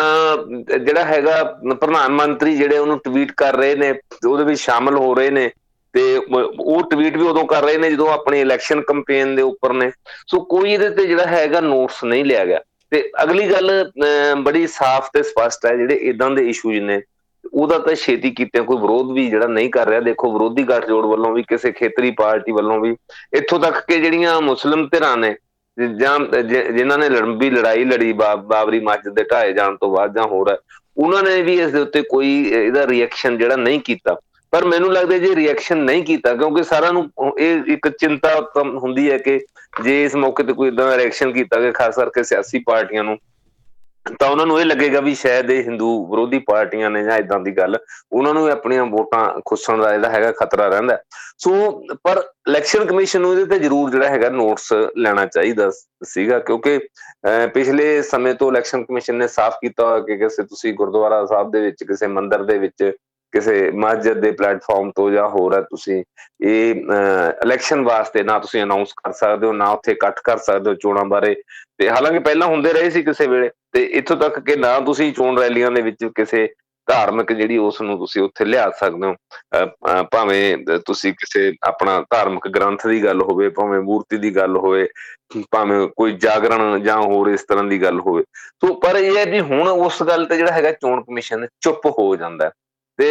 ਅਹ ਜਿਹੜਾ ਹੈਗਾ ਪ੍ਰਧਾਨ ਮੰਤਰੀ ਜਿਹੜੇ ਉਹਨੂੰ ਟਵੀਟ ਕਰ ਰਹੇ ਨੇ, ਉਹਦੇ ਵਿੱਚ ਸ਼ਾਮਲ ਹੋ ਰਹੇ ਨੇ, ਤੇ ਉਹ ਟਵੀਟ ਵੀ ਉਦੋਂ ਕਰ ਰਹੇ ਨੇ ਜਦੋਂ ਆਪਣੀ ਇਲੈਕਸ਼ਨ ਕੰਪੇਨ ਦੇ ਉੱਪਰ ਨੇ। ਸੋ ਕੋਈ ਇਹਦੇ ਤੇ ਜਿਹੜਾ ਹੈਗਾ ਨੋਟਿਸ ਨਹੀਂ ਲਿਆ ਗਿਆ। ਤੇ ਅਗਲੀ ਗੱਲ ਬੜੀ ਸਾਫ਼ ਤੇ ਸਪਸ਼ਟ ਹੈ, ਜਿਹੜੇ ਏਦਾਂ ਦੇ ਇਸ਼ੂਜ਼ ਨੇ ਉਹਦਾ ਤਾਂ ਛੇਤੀ ਕੀਤੇ ਕੋਈ ਵਿਰੋਧ ਵੀ ਜਿਹੜਾ ਨਹੀਂ ਕਰ ਰਿਹਾ। ਦੇਖੋ ਵਿਰੋਧੀ ਗੱਠਜੋੜ ਵੱਲੋਂ ਵੀ, ਕਿਸੇ ਖੇਤਰੀ ਪਾਰਟੀ ਵੱਲੋਂ ਵੀ, ਇੱਥੋਂ ਤੱਕ ਕਿ ਜਿਹੜੀਆਂ ਮੁਸਲਿਮ ਧਿਰਾਂ ਨੇ ਜਾਂ ਜਿਨ੍ਹਾਂ ਨੇ ਲੰਬੀ ਲੜਾਈ ਲੜੀ ਬਾਬਰੀ ਮਸਜਿਦ ਦੇ ਢਾਏ ਜਾਣ ਤੋਂ ਬਾਅਦ ਜਾਂ ਹੋਰ ਹੈ, ਉਹਨਾਂ ਨੇ ਵੀ ਇਸ ਦੇ ਉੱਤੇ ਕੋਈ ਇਹਦਾ ਰਿਐਕਸ਼ਨ ਜਿਹੜਾ ਨਹੀਂ ਕੀਤਾ। ਪਰ ਮੈਨੂੰ ਲੱਗਦਾ ਜੇ ਰਿਐਕਸ਼ਨ ਨਹੀਂ ਕੀਤਾ, ਕਿਉਂਕਿ ਸਾਰਿਆਂ ਨੂੰ ਇਹ ਇੱਕ ਚਿੰਤਾ ਹੁੰਦੀ ਹੈ ਕਿ ਜੇ ਇਸ ਮੌਕੇ ਤੇ ਕੋਈ ਏਦਾਂ ਦਾ ਰਿਐਕਸ਼ਨ ਕੀਤਾ ਗਿਆ ਖਾਸ ਕਰਕੇ ਸਿਆਸੀ ਪਾਰਟੀਆਂ ਨੂੰ, ਤਾਂ ਉਹਨਾਂ ਨੂੰ ਇਹ ਲੱਗੇਗਾ ਵੀ ਸ਼ਾਇਦ ਇਹ ਹਿੰਦੂ ਵਿਰੋਧੀ ਪਾਰਟੀਆਂ ਨੇ ਜਾਂ ਏਦਾਂ ਦੀ ਗੱਲ, ਉਹਨਾਂ ਨੂੰ ਆਪਣੀਆਂ ਵੋਟਾਂ ਖੁੱਸਣ ਦਾ ਜਿਹੜਾ ਹੈਗਾ ਖਤਰਾ ਰਹਿੰਦਾ। ਸੋ ਪਰ ਇਲੈਕਸ਼ਨ ਕਮਿਸ਼ਨ ਨੂੰ ਇਹਦੇ ਤੇ ਜ਼ਰੂਰ ਜਿਹੜਾ ਹੈਗਾ ਨੋਟਿਸ ਲੈਣਾ ਚਾਹੀਦਾ ਸੀਗਾ, ਕਿਉਂਕਿ ਅਹ ਪਿਛਲੇ ਸਮੇਂ ਤੋਂ ਇਲੈਕਸ਼ਨ ਕਮਿਸ਼ਨ ਨੇ ਸਾਫ਼ ਕੀਤਾ ਹੋਇਆ ਕਿ ਕਿਸੇ ਤੁਸੀਂ ਗੁਰਦੁਆਰਾ ਸਾਹਿਬ ਦੇ ਵਿੱਚ, ਕਿਸੇ ਮੰਦਿਰ ਦੇ ਵਿੱਚ, ਕਿਸੇ ਮਸਜਿਦ ਦੇ ਪਲੇਟਫਾਰਮ ਤੋਂ ਜਾਂ ਹੋਰ ਹੈ, ਤੁਸੀਂ ਇਹ ਇਲੈਕਸ਼ਨ ਵਾਸਤੇ ਨਾ ਤੁਸੀਂ ਅਨਾਊਂਸ ਕਰ ਸਕਦੇ ਹੋ, ਨਾ ਉੱਥੇ ਇਕੱਠ ਕਰ ਸਕਦੇ ਹੋ ਚੋਣਾਂ ਬਾਰੇ। ਤੇ ਹਾਲਾਂਕਿ ਪਹਿਲਾਂ ਹੁੰਦੇ ਰਹੇ ਸੀ ਕਿਸੇ ਵੇਲੇ, ਤੇ ਇੱਥੋਂ ਤੱਕ ਕਿ ਨਾ ਤੁਸੀਂ ਚੋਣ ਰੈਲੀਆਂ ਦੇ ਵਿੱਚ ਕਿਸੇ ਧਾਰਮਿਕ ਜਿਹੜੀ ਉਸ ਨੂੰ ਤੁਸੀਂ ਉੱਥੇ ਲਿਆ ਸਕਦੇ ਹੋ, ਭਾਵੇਂ ਤੁਸੀਂ ਕਿਸੇ ਆਪਣਾ ਧਾਰਮਿਕ ਗ੍ਰੰਥ ਦੀ ਗੱਲ ਹੋਵੇ, ਭਾਵੇਂ ਮੂਰਤੀ ਦੀ ਗੱਲ ਹੋਵੇ, ਭਾਵੇਂ ਕੋਈ ਜਾਗਰਣ ਜਾਂ ਹੋਰ ਇਸ ਤਰ੍ਹਾਂ ਦੀ ਗੱਲ ਹੋਵੇ। ਸੋ ਪਰ ਇਹ ਹੈ ਵੀ ਹੁਣ ਉਸ ਗੱਲ ਤੇ ਜਿਹੜਾ ਹੈਗਾ ਚੋਣ ਕਮਿਸ਼ਨ ਚੁੱਪ ਹੋ ਜਾਂਦਾ। ਤੇ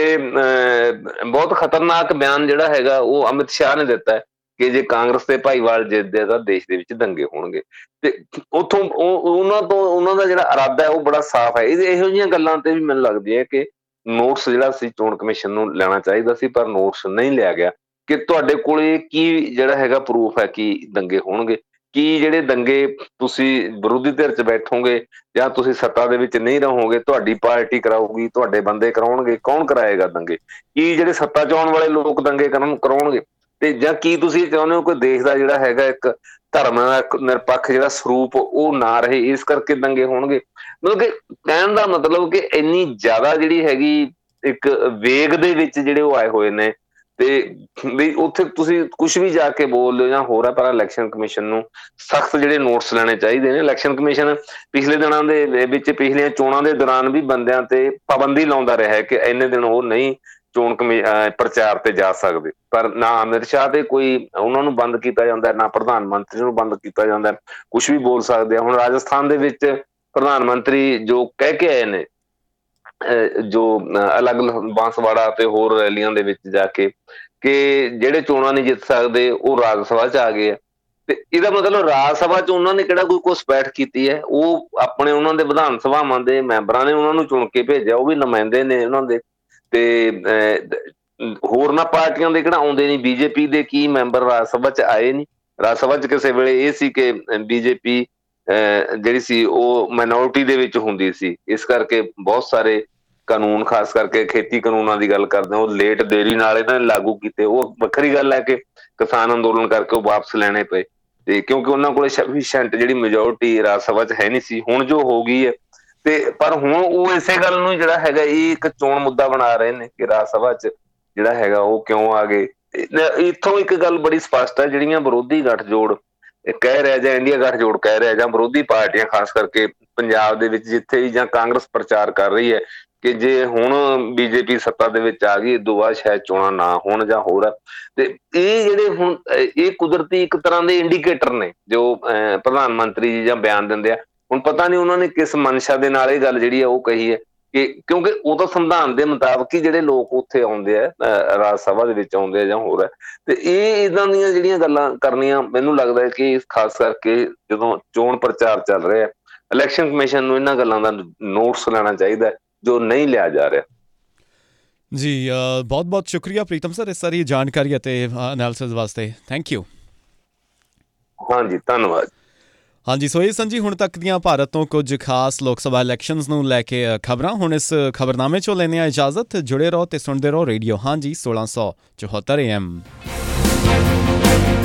ਅਹ ਬਹੁਤ ਖਤਰਨਾਕ ਬਿਆਨ ਜਿਹੜਾ ਹੈਗਾ ਉਹ ਅਮਿਤ ਸ਼ਾਹ ਨੇ ਦਿੱਤਾ ਕਿ ਜੇ ਕਾਂਗਰਸ ਤੇ ਭਾਈਵਾਲ ਜਿੱਤਦੇ ਤਾਂ ਦੇਸ਼ ਦੇ ਵਿੱਚ ਦੰਗੇ ਹੋਣਗੇ। ਤੇ ਉੱਥੋਂ ਉਹ ਉਹਨਾਂ ਤੋਂ ਉਹਨਾਂ ਦਾ ਜਿਹੜਾ ਇਰਾਦਾ ਹੈ ਉਹ ਬੜਾ ਸਾਫ਼ ਹੈ। ਇਹਦੇ ਇਹੋ ਜਿਹੀਆਂ ਗੱਲਾਂ ਤੇ ਵੀ ਮੈਨੂੰ ਲੱਗਦੀ ਹੈ ਕਿ ਨੋਟਿਸ ਜਿਹੜਾ ਸੀ ਚੋਣ ਕਮਿਸ਼ਨ ਨੂੰ ਲੈਣਾ ਚਾਹੀਦਾ ਸੀ, ਪਰ ਨੋਟਿਸ ਨਹੀਂ ਲਿਆ ਗਿਆ। ਕਿ ਤੁਹਾਡੇ ਕੋਲੇ ਕੀ ਜਿਹੜਾ ਹੈਗਾ ਪ੍ਰੂਫ ਹੈ ਕਿ ਦੰਗੇ ਹੋਣਗੇ? ਕੀ ਜਿਹੜੇ ਦੰਗੇ ਤੁਸੀਂ ਵਿਰੋਧੀ ਧਿਰ 'ਚ ਬੈਠੋਗੇ ਜਾਂ ਤੁਸੀਂ ਸੱਤਾ ਦੇ ਵਿੱਚ ਨਹੀਂ ਰਹੋਗੇ, ਤੁਹਾਡੀ ਪਾਰਟੀ ਕਰਾਊਗੀ, ਤੁਹਾਡੇ ਬੰਦੇ ਕਰਾਉਣਗੇ? ਕੌਣ ਕਰਾਏਗਾ ਦੰਗੇ? ਕੀ ਜਿਹੜੇ ਸੱਤਾ 'ਚ ਆਉਣ ਵਾਲੇ ਲੋਕ ਦੰਗੇ ਕਰਨ ਕਰਾਉਣਗੇ? ਤੇ ਜਾਂ ਕੀ ਤੁਸੀਂ ਚਾਹੁੰਦੇ ਹੋ ਕਿ ਦੇਸ਼ ਦਾ ਜਿਹੜਾ ਹੈਗਾ ਇੱਕ ਧਰਮ ਦਾ ਨਿਰਪੱਖ ਜਿਹੜਾ ਸਰੂਪ ਉਹ ਨਾ ਰਹੇ, ਇਸ ਕਰਕੇ ਦੰਗੇ ਹੋਣਗੇ? ਮਤਲਬ ਕਿ ਕਹਿਣ ਦਾ ਮਤਲਬ ਕਿ ਇੰਨੀ ਜ਼ਿਆਦਾ ਜਿਹੜੀ ਹੈਗੀ ਇੱਕ ਵੇਗ ਦੇ ਵਿੱਚ ਜਿਹੜੇ ਉਹ ਆਏ ਹੋਏ ਨੇ, ਤੇ ਵੀ ਉੱਥੇ ਤੁਸੀਂ ਕੁਛ ਵੀ ਜਾ ਕੇ ਬੋਲ ਦਿਓ ਜਾਂ ਹੋਰ ਹੈ। ਪਰ ਇਲੈਕਸ਼ਨ ਕਮਿਸ਼ਨ ਨੂੰ ਸਖਤ ਜਿਹੜੇ ਨੋਟਿਸ ਲੈਣੇ ਚਾਹੀਦੇ ਨੇ। ਇਲੈਕਸ਼ਨ ਕਮਿਸ਼ਨ ਪਿਛਲੇ ਦਿਨਾਂ ਦੇ ਵਿੱਚ, ਪਿਛਲੀਆਂ ਚੋਣਾਂ ਦੇ ਦੌਰਾਨ ਵੀ ਬੰਦਿਆਂ ਤੇ ਪਾਬੰਦੀ ਲਾਉਂਦਾ ਰਿਹਾ ਕਿ ਇੰਨੇ ਦਿਨ ਉਹ ਨਹੀਂ ਚੋਣ ਕਮੀ ਪ੍ਰਚਾਰ ਤੇ ਜਾ ਸਕਦੇ, ਪਰ ਨਾ ਅਮਿਤ ਸ਼ਾਹ ਤੇ ਕੋਈ ਉਹਨਾਂ ਨੂੰ ਬੰਦ ਕੀਤਾ ਜਾਂਦਾ, ਨਾ ਪ੍ਰਧਾਨ ਮੰਤਰੀ ਨੂੰ ਬੰਦ ਕੀਤਾ ਜਾਂਦਾ, ਕੁਛ ਵੀ ਬੋਲ ਸਕਦੇ ਆ। ਹੁਣ ਰਾਜਸਥਾਨ ਦੇ ਵਿੱਚ ਪ੍ਰਧਾਨ ਮੰਤਰੀ ਜੋ ਕਹਿ ਕੇ ਆਏ ਨੇ, ਜੋ ਅਲੱਗ ਬਾਂਸਵਾੜਾ ਤੇ ਹੋਰ ਰੈਲੀਆਂ ਦੇ ਵਿੱਚ ਜਾ ਕੇ, ਕਿ ਜਿਹੜੇ ਚੋਣਾਂ ਨਹੀਂ ਜਿੱਤ ਸਕਦੇ ਉਹ ਰਾਜ ਸਭਾ 'ਚ ਆ ਗਏ ਆ। ਤੇ ਇਹਦਾ ਮਤਲਬ ਰਾਜ ਸਭਾ 'ਚ ਉਹਨਾਂ ਨੇ ਕਿਹੜਾ ਕੋਈ ਘੁਸਪੈਠ ਕੀਤੀ ਹੈ? ਉਹ ਆਪਣੇ ਉਹਨਾਂ ਦੇ ਵਿਧਾਨ ਸਭਾਵਾਂ ਦੇ ਮੈਂਬਰਾਂ ਨੇ ਉਹਨਾਂ ਨੂੰ ਚੁਣ ਕੇ ਭੇਜਿਆ, ਉਹ ਵੀ ਨੁਮਾਇੰਦੇ ਨੇ ਉਹਨਾਂ ਦੇ। ਤੇ ਹੋਰਨਾਂ ਪਾਰਟੀਆਂ ਦੇ ਕਿਹੜਾ ਆਉਂਦੇ ਨਹੀਂ, ਬੀਜੇਪੀ ਦੇ ਕੀ ਮੈਂਬਰ ਰਾਜ ਸਭਾ 'ਚ ਆਏ ਨਹੀਂ। ਰਾਜ ਸਭਾ 'ਚ ਕਿਸੇ ਵੇਲੇ ਇਹ ਸੀ ਕਿ ਬੀਜੇਪੀ ਜਿਹੜੀ ਸੀ ਉਹ ਮਾਈਨੋਰਿਟੀ ਦੇ ਵਿੱਚ ਹੁੰਦੀ ਸੀ, ਇਸ ਕਰਕੇ ਬਹੁਤ ਸਾਰੇ ਕਾਨੂੰਨ, ਖਾਸ ਕਰਕੇ ਖੇਤੀ ਕਾਨੂੰਨਾਂ ਦੀ ਗੱਲ ਕਰਦੇ, ਉਹ ਲੇਟ ਦੇਰੀ ਨਾਲ ਇਹਨਾਂ ਨੇ ਲਾਗੂ ਕੀਤੇ। ਉਹ ਵੱਖਰੀ ਗੱਲ ਹੈ ਕਿ ਕਿਸਾਨ ਅੰਦੋਲਨ ਕਰਕੇ ਉਹ ਵਾਪਸ ਲੈਣੇ ਪਏ, ਤੇ ਕਿਉਂਕਿ ਉਹਨਾਂ ਕੋਲ ਸਫੀਸ਼ੀਐਂਟ ਜਿਹੜੀ ਮੈਜੋਰਟੀ ਰਾਜ ਸਭਾ 'ਚ ਹੈ ਨਹੀਂ ਸੀ। ਹੁਣ ਜੋ ਹੋ ਗਈ ਹੈ, ਤੇ ਪਰ ਹੁਣ ਉਹ ਇਸੇ ਗੱਲ ਨੂੰ ਜਿਹੜਾ ਹੈਗਾ ਇਹ ਇੱਕ ਚੋਣ ਮੁੱਦਾ ਬਣਾ ਰਹੇ ਨੇ ਕਿ ਰਾਜ ਸਭਾ 'ਚ ਜਿਹੜਾ ਹੈਗਾ ਉਹ ਕਿਉਂ ਆ ਗਏ। ਇੱਥੋਂ ਇੱਕ ਗੱਲ ਬੜੀ ਸਪਸ਼ਟ ਹੈ, ਜਿਹੜੀਆਂ ਵਿਰੋਧੀ ਗੱਠਜੋੜ ਕਹਿ ਰਿਹਾ ਜਾਂ ਇੰਡੀਆ ਗੱਠਜੋੜ ਕਹਿ ਰਿਹਾ ਜਾਂ ਵਿਰੋਧੀ ਪਾਰਟੀਆਂ ਖਾਸ ਕਰਕੇ ਪੰਜਾਬ ਦੇ ਵਿੱਚ ਜਿੱਥੇ ਜਾਂ ਕਾਂਗਰਸ ਪ੍ਰਚਾਰ ਕਰ ਰਹੀ ਹੈ ਕਿ ਜੇ ਹੁਣ ਬੀਜੇਪੀ ਸੱਤਾ ਦੇ ਵਿੱਚ ਆ ਗਈ, ਇਸ ਤੋਂ ਬਾਅਦ ਸ਼ਾਇਦ ਚੋਣਾਂ ਨਾ ਹੋਣ ਜਾਂ ਹੋਰ, ਤੇ ਇਹ ਜਿਹੜੇ ਹੁਣ ਇਹ ਕੁਦਰਤੀ ਇੱਕ ਤਰ੍ਹਾਂ ਦੇ ਇੰਡੀਕੇਟਰ ਨੇ ਜੋ ਪ੍ਰਧਾਨ ਮੰਤਰੀ ਜੀ ਜਾਂ ਬਿਆਨ ਦਿੰਦੇ ਆ। ਹੁਣ ਪਤਾ ਨਹੀਂ ਉਹਨਾਂ ਨੇ ਕਿਸ ਮਨਸ਼ਾ ਦੇ ਨਾਲ ਇਹ ਗੱਲ ਜਿਹੜੀ ਆ ਉਹ ਕਹੀ ਹੈ, ਕਿ ਕਿਉਂਕਿ ਉਹ ਤਾਂ ਸੰਵਿਧਾਨ ਦੇ ਮੁਤਾਬਕ ਹੀ ਜਿਹੜੇ ਲੋਕ ਉੱਥੇ ਆਉਂਦੇ ਆ, ਰਾਜ ਸਭਾ ਦੇ ਵਿੱਚ ਆਉਂਦੇ ਆ ਜਾਂ ਹੋਰ ਹੈ, ਤੇ ਇਹ ਇੱਦਾਂ ਦੀਆਂ ਜਿਹੜੀਆਂ ਗੱਲਾਂ ਕਰਨੀਆਂ ਮੈਨੂੰ ਲੱਗਦਾ ਹੈ ਕਿ ਖਾਸ ਕਰਕੇ ਜਦੋਂ ਚੋਣ ਪ੍ਰਚਾਰ ਚੱਲ ਰਿਹਾ, ਇਲੈਕਸ਼ਨ ਕਮਿਸ਼ਨ ਨੂੰ ਇਹਨਾਂ ਗੱਲਾਂ ਦਾ ਨੋਟਿਸ ਲੈਣਾ ਚਾਹੀਦਾ ਜੋ ਨਹੀਂ ਲਿਆ ਜਾ ਰਿਹਾ। ਜੀ ਬਹੁਤ ਬਹੁਤ ਸ਼ੁਕਰੀਆ ਪ੍ਰੀਤਮ ਸਰ ਇਸ ਸਾਰੀ ਜਾਣਕਾਰੀ ਅਤੇ ਐਨਾਲਿਸਿਸ ਵਾਸਤੇ, ਥੈਂਕ ਯੂ। ਹਾਂਜੀ ਧੰਨਵਾਦ। ਹਾਂਜੀ, ਸੋ ਇਹ ਸਨ ਜੀ ਹੁਣ ਤੱਕ ਦੀਆਂ ਭਾਰਤ ਤੋਂ ਕੁਝ ਖਾਸ ਲੋਕ ਸਭਾ ਇਲੈਕਸ਼ਨਸ ਨੂੰ ਲੈ ਕੇ ਖਬਰਾਂ। ਹੁਣ ਇਸ ਖਬਰਨਾਮੇ 'ਚੋਂ ਲੈਂਦੇ ਹਾਂ ਇਜਾਜ਼ਤ। ਜੁੜੇ ਰਹੋ ਤੇ ਸੁਣਦੇ ਰਹੋ ਰੇਡੀਓ ਹਾਂਜੀ ਸੋਲਾਂ ਸੌ ਚੁਹੱਤਰ ਏ ਐਮ।